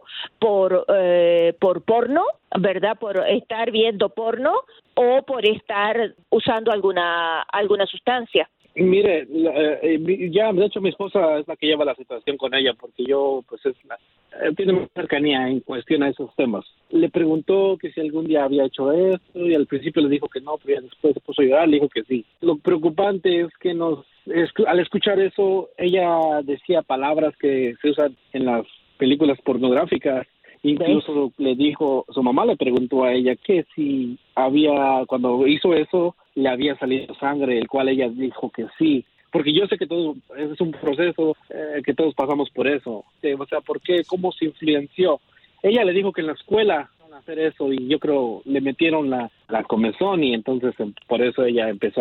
por porno, ¿verdad? Por estar viendo porno o por estar usando alguna sustancia. Mire, ya de hecho mi esposa es la que lleva la situación con ella, porque yo pues tiene más cercanía en cuestión a esos temas. Le preguntó que si algún día había hecho esto y al principio le dijo que no, pero ya después se puso a llorar, le dijo que sí. Lo preocupante es que al escuchar eso, ella decía palabras que se usan en las películas pornográficas. Incluso le dijo, su mamá le preguntó a ella que si cuando hizo eso, le había salido sangre, el cual ella dijo que sí. Porque yo sé que todo es un proceso, que todos pasamos por eso. O sea, ¿por qué? ¿Cómo se influenció? Ella le dijo que en la escuela iban a hacer eso y yo creo le metieron la comezón y entonces por eso ella empezó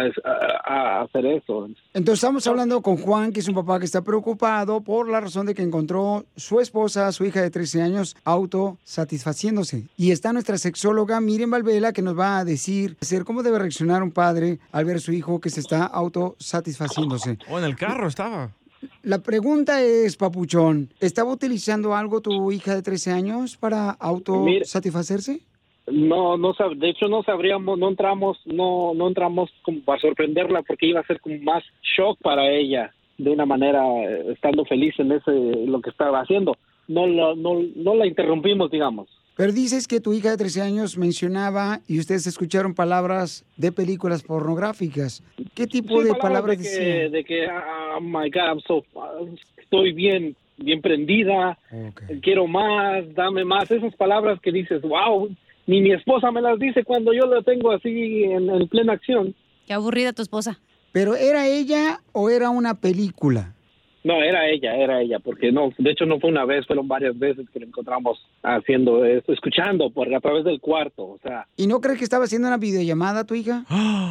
a hacer eso. Entonces estamos hablando con Juan, que es un papá que está preocupado por la razón de que encontró su esposa, su hija de 13 años, autosatisfaciéndose. Y está nuestra sexóloga Miriam Valvela, que nos va a decir cómo debe reaccionar un padre al ver a su hijo que se está autosatisfaciéndose. En el carro estaba. La pregunta es, Papuchón, ¿estaba utilizando algo tu hija de 13 años para autosatisfacerse? No, de hecho no sabríamos, no entramos como para sorprenderla porque iba a ser como más shock para ella, de una manera estando feliz en lo que estaba haciendo. No la interrumpimos, digamos. Pero dices que tu hija de 13 años mencionaba y ustedes escucharon palabras de películas pornográficas. ¿Qué tipo de palabras decía? De que, oh my God, estoy bien prendida, quiero más, dame más. Esas palabras que dices, wow, ni mi esposa me las dice cuando yo la tengo así en plena acción. Qué aburrida tu esposa. ¿Pero era ella o era una película? No, era ella, porque no, de hecho no fue una vez, fueron varias veces que lo encontramos haciendo esto, escuchando a través del cuarto, o sea. ¿Y no crees que estaba haciendo una videollamada tu hija?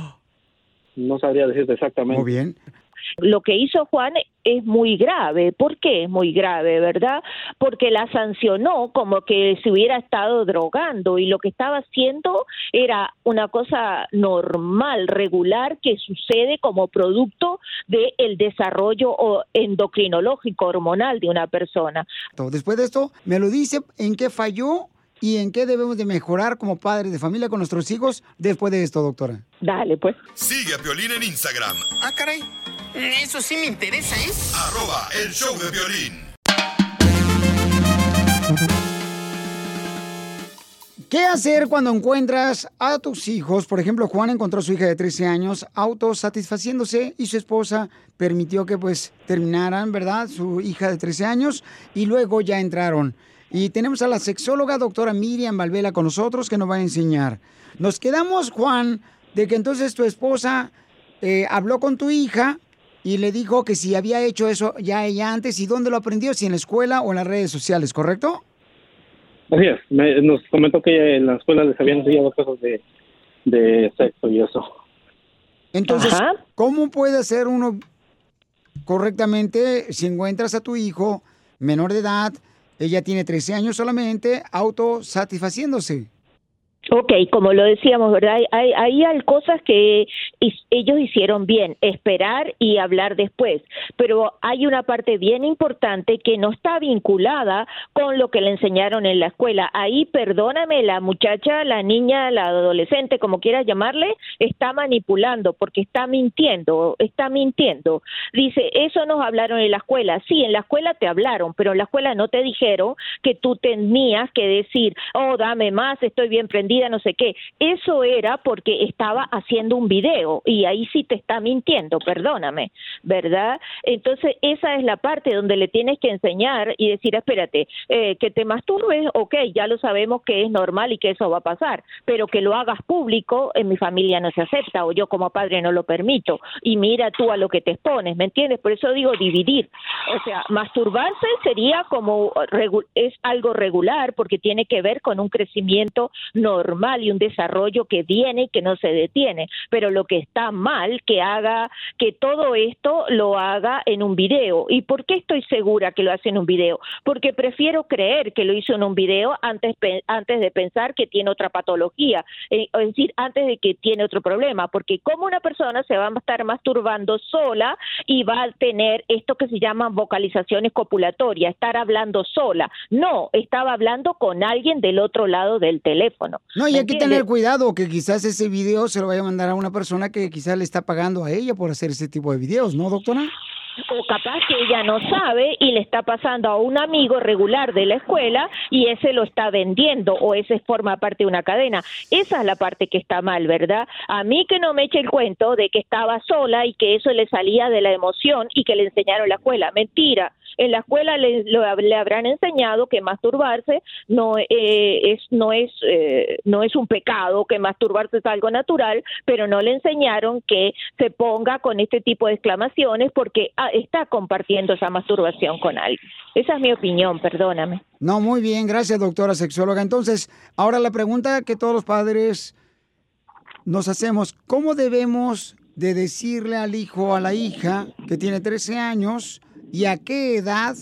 No sabría decirte exactamente. Muy bien. Lo que hizo Juan es muy grave. ¿Por qué es muy grave, verdad? Porque la sancionó como que se hubiera estado drogando y lo que estaba haciendo era una cosa normal, regular, que sucede como producto del desarrollo endocrinológico hormonal de una persona. Después de esto, me lo dice en qué falló y en qué debemos de mejorar como padres de familia con nuestros hijos después de esto, doctora. Dale, pues. Sigue a Piolín en Instagram. Ah, caray. Eso sí me interesa, ¿eh? @el show de Piolín. ¿Qué hacer cuando encuentras a tus hijos? Por ejemplo, Juan encontró a su hija de 13 años autosatisfaciéndose y su esposa permitió que terminaran, ¿verdad? Su hija de 13 años y luego ya entraron. Y tenemos a la sexóloga doctora Miriam Valvela con nosotros que nos va a enseñar. Nos quedamos, Juan, de que entonces tu esposa habló con tu hija y le dijo que si había hecho eso ya ella antes y dónde lo aprendió, si en la escuela o en las redes sociales, ¿correcto? Así es, nos comentó que en la escuela les habían enseñado cosas de sexo y eso. Entonces, ¿cómo puede hacer uno correctamente si encuentras a tu hijo menor de edad, ella tiene 13 años solamente, autosatisfaciéndose? Ok, como lo decíamos, ¿verdad? Hay cosas que ellos hicieron bien, esperar y hablar después, pero hay una parte bien importante que no está vinculada con lo que le enseñaron en la escuela. Ahí, perdóname, la muchacha, la niña, la adolescente, como quieras llamarle, está manipulando porque está mintiendo. Dice, eso nos hablaron en la escuela. Sí, en la escuela te hablaron, pero en la escuela no te dijeron que tú tenías que decir, oh, dame más, estoy bien prendida, no sé qué. Eso era porque estaba haciendo un video y ahí sí te está mintiendo, perdóname, ¿verdad? Entonces esa es la parte donde le tienes que enseñar y decir, espérate, que te masturbes, ok, ya lo sabemos que es normal y que eso va a pasar, pero que lo hagas público en mi familia no se acepta o yo como padre no lo permito y mira tú a lo que te expones, ¿me entiendes? Por eso digo dividir, o sea, masturbarse sería como, es algo regular porque tiene que ver con un crecimiento normal y un desarrollo que viene y que no se detiene, pero lo que está mal que todo esto lo haga en un video. ¿Y por qué estoy segura que lo hace en un video? Porque prefiero creer que lo hizo en un video antes de pensar que tiene otra patología, es decir, antes de que tiene otro problema, porque como una persona se va a estar masturbando sola y va a tener esto que se llaman vocalizaciones copulatorias, estar hablando sola. No, estaba hablando con alguien del otro lado del teléfono. No, y hay que tener cuidado que quizás ese video se lo vaya a mandar a una persona que quizás le está pagando a ella por hacer ese tipo de videos, ¿no, doctora? O capaz que ella no sabe y le está pasando a un amigo regular de la escuela y ese lo está vendiendo o ese forma parte de una cadena. Esa es la parte que está mal, ¿verdad? A mí que no me eche el cuento de que estaba sola y que eso le salía de la emoción y que le enseñaron en la escuela. Mentira. En la escuela le habrán enseñado que masturbarse no es un pecado, que masturbarse es algo natural, pero no le enseñaron que se ponga con este tipo de exclamaciones porque está compartiendo esa masturbación con alguien. Esa es mi opinión, perdóname. No, muy bien, gracias, doctora sexóloga. Entonces, ahora la pregunta que todos los padres nos hacemos, ¿cómo debemos de decirle al hijo o a la hija que tiene 13 años y a qué edad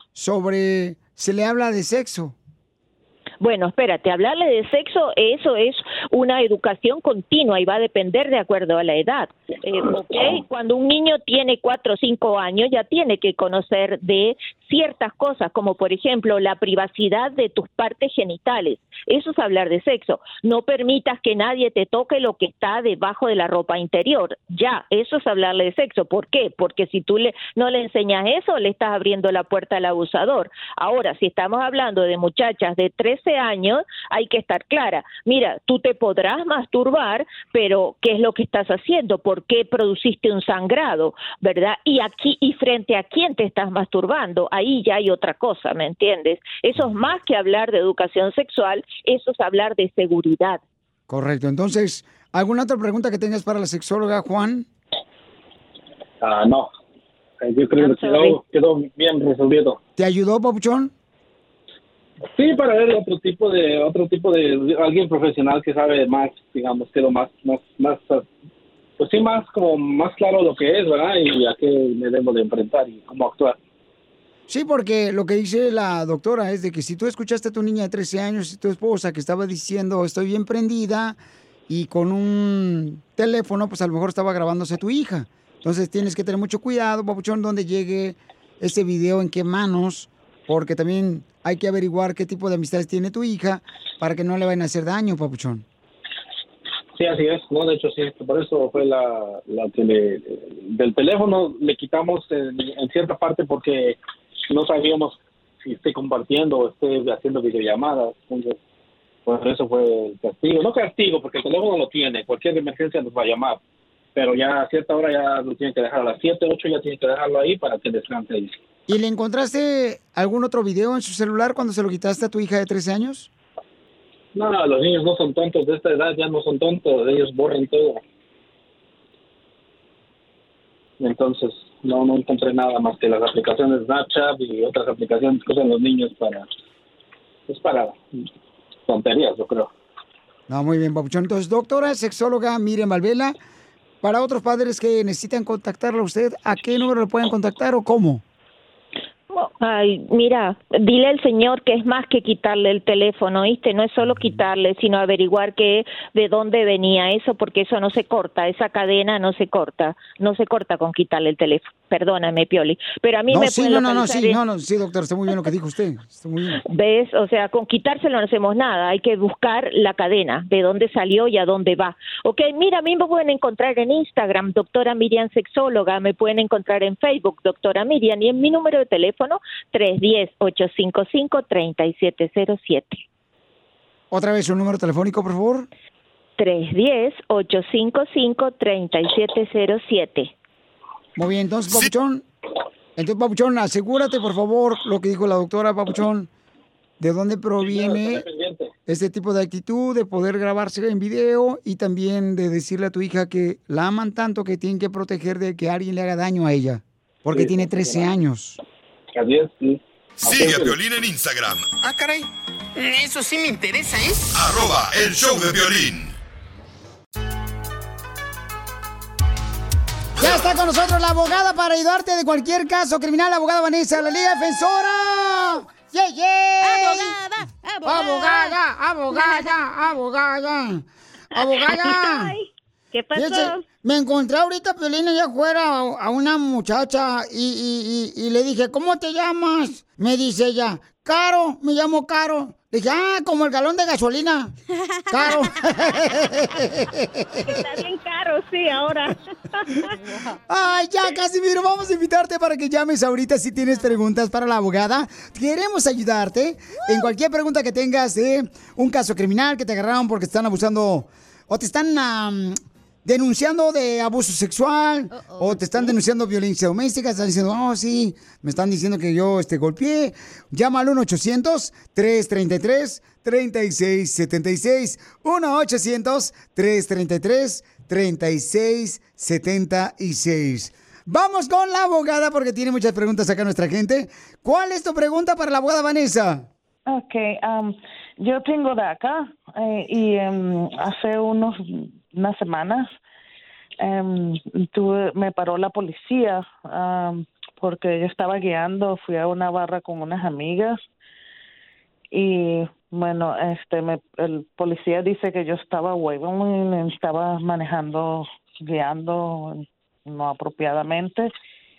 se le habla de sexo? Bueno, espérate, hablarle de sexo, eso es una educación continua y va a depender de acuerdo a la edad. ¿Okay? Cuando un niño tiene 4 o 5 años ya tiene que conocer de ciertas cosas, como por ejemplo la privacidad de tus partes genitales. Eso es hablar de sexo. No permitas que nadie te toque lo que está debajo de la ropa interior. Ya, eso es hablarle de sexo. ¿Por qué? Porque si tú no le enseñas eso, le estás abriendo la puerta al abusador. Ahora, si estamos hablando de muchachas de 13 años, hay que estar clara. Mira, tú te podrás masturbar, pero ¿qué es lo que estás haciendo? ¿Por qué produciste un sangrado? ¿Verdad? Y frente a quién te estás masturbando. Ahí ya hay otra cosa, ¿me entiendes? Eso es más que hablar de educación sexual, eso es hablar de seguridad. Correcto. Entonces, ¿alguna otra pregunta que tengas para la sexóloga, Juan? No. Yo creo que quedó bien resolvido. ¿Te ayudó, Papuchón? Sí, para ver otro tipo de alguien profesional que sabe más, digamos, quedó más, pues sí, más claro lo que es, ¿verdad? Y a qué me debo de enfrentar y cómo actuar. Sí, porque lo que dice la doctora es de que si tú escuchaste a tu niña de 13 años y tu esposa que estaba diciendo estoy bien prendida y con un teléfono, pues a lo mejor estaba grabándose a tu hija. Entonces tienes que tener mucho cuidado, Papuchón, donde llegue ese video, en qué manos, porque también hay que averiguar qué tipo de amistades tiene tu hija para que no le vayan a hacer daño, Papuchón. Sí, así es, ¿no? De hecho, sí, por eso fue la que del teléfono le quitamos en cierta parte porque no sabíamos si esté compartiendo o esté haciendo videollamadas. Entonces, por eso fue el castigo. No castigo, porque el teléfono lo tiene, cualquier emergencia nos va a llamar, pero ya a cierta hora ya lo tienen que dejar, a las 7, 8 ya tienen que dejarlo ahí para que descanse ahí. ¿Y le encontraste algún otro video en su celular cuando se lo quitaste a tu hija de 13 años? No, los niños no son tontos, de esta edad ya no son tontos, ellos borran todo. Entonces, no encontré nada más que las aplicaciones Snapchat y otras aplicaciones que usan los niños para tonterías, yo creo. No, muy bien, Papuchón. Entonces, doctora sexóloga Miriam Valvela, para otros padres que necesitan contactarla a usted, ¿a qué número le pueden contactar o cómo? Ay, mira, dile al señor que es más que quitarle el teléfono, ¿viste? No es solo quitarle, sino averiguar de dónde venía eso, porque eso no se corta, esa cadena no se corta con quitarle el teléfono. Perdóname, Pioli, pero a mí No, me sí, puede sí, doctor, está muy bien lo que dijo usted. Está muy bien. ¿Ves? O sea, con quitárselo no hacemos nada, hay que buscar la cadena, de dónde salió y a dónde va. Ok, mira, a mí me pueden encontrar en Instagram, doctora Miriam Sexóloga, me pueden encontrar en Facebook, doctora Miriam, y en mi número de teléfono, 310-855-3707. Otra vez, un número telefónico, por favor. 310-855-3707. Muy bien, entonces, Papuchón. Entonces, Papuchón, asegúrate, por favor, lo que dijo la doctora, Papuchón, de dónde proviene este tipo de actitud, de poder grabarse en video y también de decirle a tu hija que la aman tanto que tienen que proteger de que alguien le haga daño a ella, porque tiene 13 años. Adiós, sí. Sigue a Piolín en Instagram. Ah, caray. Eso sí me interesa, ¿eh? @el show de Piolín. Ya está con nosotros la abogada para ayudarte de cualquier caso criminal, la abogada Vanessa, la Liga Defensora. ¡Yeah, yeah! ¡Abogada! ¿Qué pasó? Fíjese, me encontré ahorita, Piolín, allá afuera a una muchacha y le dije, ¿cómo te llamas? Me dice ella, Caro, me llamo Caro. Le dije, como el galón de gasolina. Caro. Está bien caro, sí, ahora. Ay, ya, Casimiro, vamos a invitarte para que llames ahorita si tienes preguntas para la abogada. Queremos ayudarte en cualquier pregunta que tengas de un caso criminal que te agarraron porque te están abusando o te están denunciando de abuso sexual o te están denunciando violencia doméstica, están diciendo, sí, me están diciendo que yo golpeé. Llama al 1-800-333-3676. 1-800-333-3676. Vamos con la abogada porque tiene muchas preguntas acá nuestra gente. ¿Cuál es tu pregunta para la abogada Vanessa? Ok, yo tengo DACA y hace unas semanas me paró la policía porque yo estaba guiando, fui a una barra con unas amigas y bueno, el policía dice que yo estaba estaba manejando, guiando no apropiadamente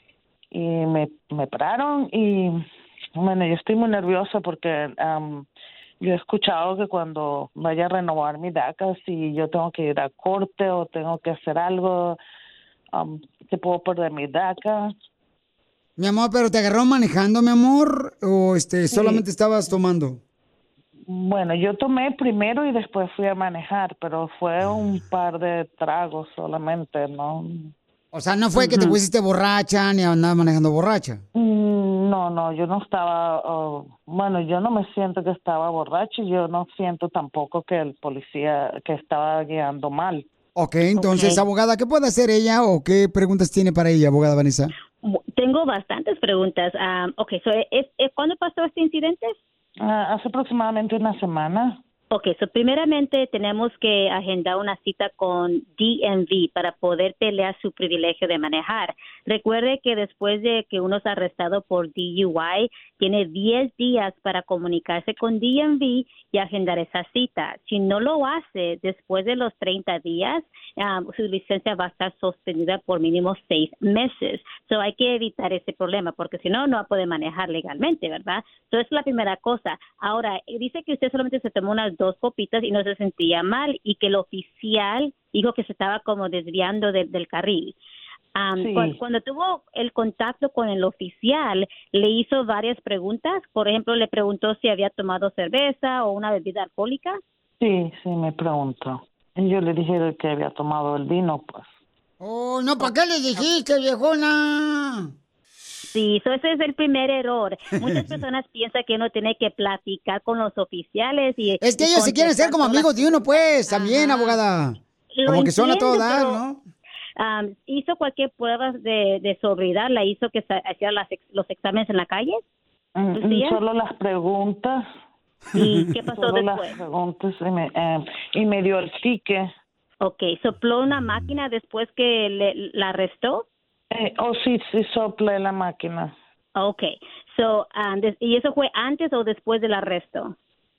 y me pararon y bueno, yo estoy muy nerviosa porque yo he escuchado que cuando vaya a renovar mi DACA, si yo tengo que ir a corte o tengo que hacer algo, que puedo perder mi DACA. Mi amor, ¿pero te agarraron manejando, mi amor? ¿O solamente estabas tomando? Bueno, yo tomé primero y después fui a manejar, pero fue un par de tragos solamente, ¿no? O sea, no fue que te pusiste borracha ni andabas manejando borracha. No, yo no estaba, yo no me siento que estaba borracho y yo no siento tampoco que el policía que estaba guiando mal. Ok, entonces, abogada, ¿qué puede hacer ella o qué preguntas tiene para ella, abogada Vanessa? Tengo bastantes preguntas. ¿Cuándo pasó este incidente? Hace aproximadamente una semana. Ok, primeramente tenemos que agendar una cita con DMV para poder pelear su privilegio de manejar. Recuerde que después de que uno es arrestado por DUI, tiene 10 días para comunicarse con DMV y agendar esa cita. Si no lo hace después de los 30 días, su licencia va a estar suspendida por mínimo 6 meses. Hay que evitar ese problema porque si no, no va a poder manejar legalmente, ¿verdad? Esa es la primera cosa. Ahora, dice que usted solamente se tomó unas 2 copitas y no se sentía mal y que el oficial dijo que se estaba como desviando del carril. Sí. Cuando tuvo el contacto con el oficial, le hizo varias preguntas. Por ejemplo, le preguntó si había tomado cerveza o una bebida alcohólica. Sí, me preguntó. Y yo le dije que había tomado el vino, pues. Oh, no, ¿para qué le dijiste, viejona? Sí, ese es el primer error. Muchas personas piensan que uno tiene que platicar con los oficiales y... Es que ellos se quieren ser como amigos de uno, pues, también, abogada. Como que son a todo dar, ¿no? ¿Hizo cualquier prueba de sobriedad? ¿La hizo que hacía los exámenes en la calle? Solo las preguntas. ¿Y qué pasó solo después? Las preguntas y me dio el ticket. Ok, ¿sopló una máquina después que la arrestó? Sí, soplé la máquina. Ok, ¿Y eso fue antes o después del arresto?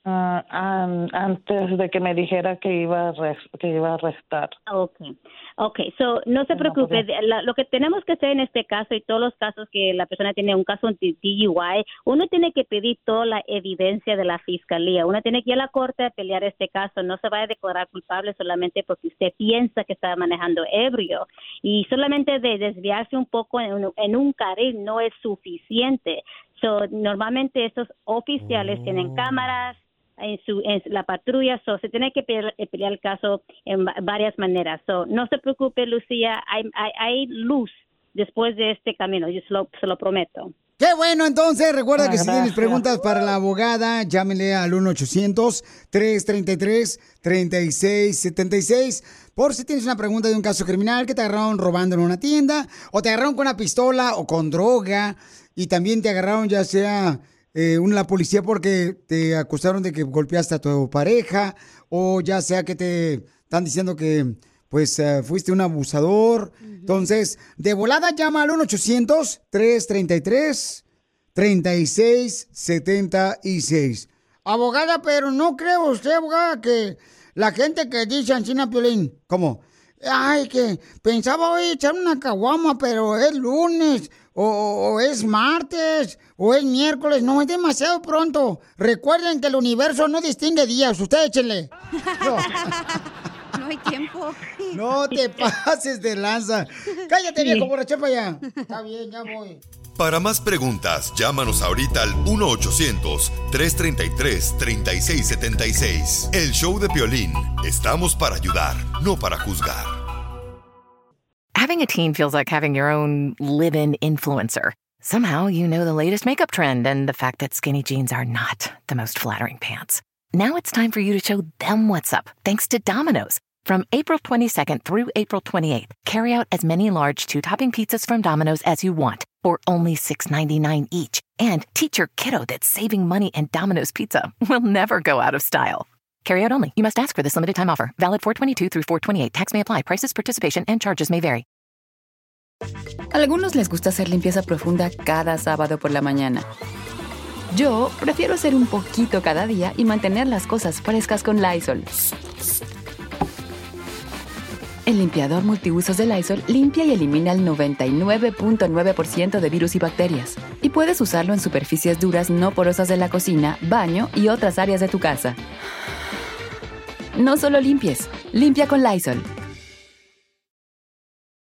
Antes de que me dijera que iba a arrestar. Okay, so no se preocupe. Lo que tenemos que hacer en este caso y todos los casos que la persona tiene un caso de DUI, uno tiene que pedir toda la evidencia de la fiscalía. Uno tiene que ir a la corte a pelear este caso. No se va a declarar culpable solamente porque usted piensa que está manejando ebrio. Y solamente de desviarse un poco en un carril no es suficiente. So, normalmente estos oficiales tienen cámaras en la patrulla, se tiene que pelear el caso en varias maneras. No se preocupe, Lucía, hay luz después de este camino, yo se lo prometo. Qué bueno, entonces, recuerda que si tienes preguntas para la abogada, llámele al 1-800-333-3676. Por si tienes una pregunta de un caso criminal que te agarraron robando en una tienda, o te agarraron con una pistola o con droga, y también te agarraron ya sea la policía porque te acusaron de que golpeaste a tu pareja, o ya sea que te están diciendo que pues fuiste un abusador. Entonces, de volada llama al 1-800-333-3676. Abogada, pero ¿no cree usted, abogada, que la gente que dice Ancina Piolín, como, ay, que pensaba hoy echar una caguama, pero es lunes, o es martes, o es miércoles, no, es demasiado pronto. Recuerden que el universo no distingue días, usted échenle. No hay tiempo. No te pases de lanza. Cállate, viejo borracho, para allá. Está bien, ya voy. Para más preguntas, llámanos ahorita al 1-800-333-3676. El show de Piolín. Estamos para ayudar, no para juzgar. Having a teen feels like having your own live-in influencer. Somehow you know the latest makeup trend and the fact that skinny jeans are not the most flattering pants. Now it's time for you to show them what's up, thanks to Domino's. From April 22nd through April 28th, carry out as many large 2-topping pizzas from Domino's as you want, for only $6.99 each. And teach your kiddo that saving money and Domino's Pizza will never go out of style. Carry out only. You must ask for this limited time offer. Valid 4/22 through 4/28. Tax may apply. Prices, participation, and charges may vary. A algunos les gusta hacer limpieza profunda cada sábado por la mañana. Yo prefiero hacer un poquito cada día y mantener las cosas frescas con Lysol. El limpiador multiusos de Lysol limpia y elimina el 99.9% de virus y bacterias. Y puedes usarlo en superficies duras no porosas de la cocina, baño y otras áreas de tu casa. No solo limpies, limpia con Lysol.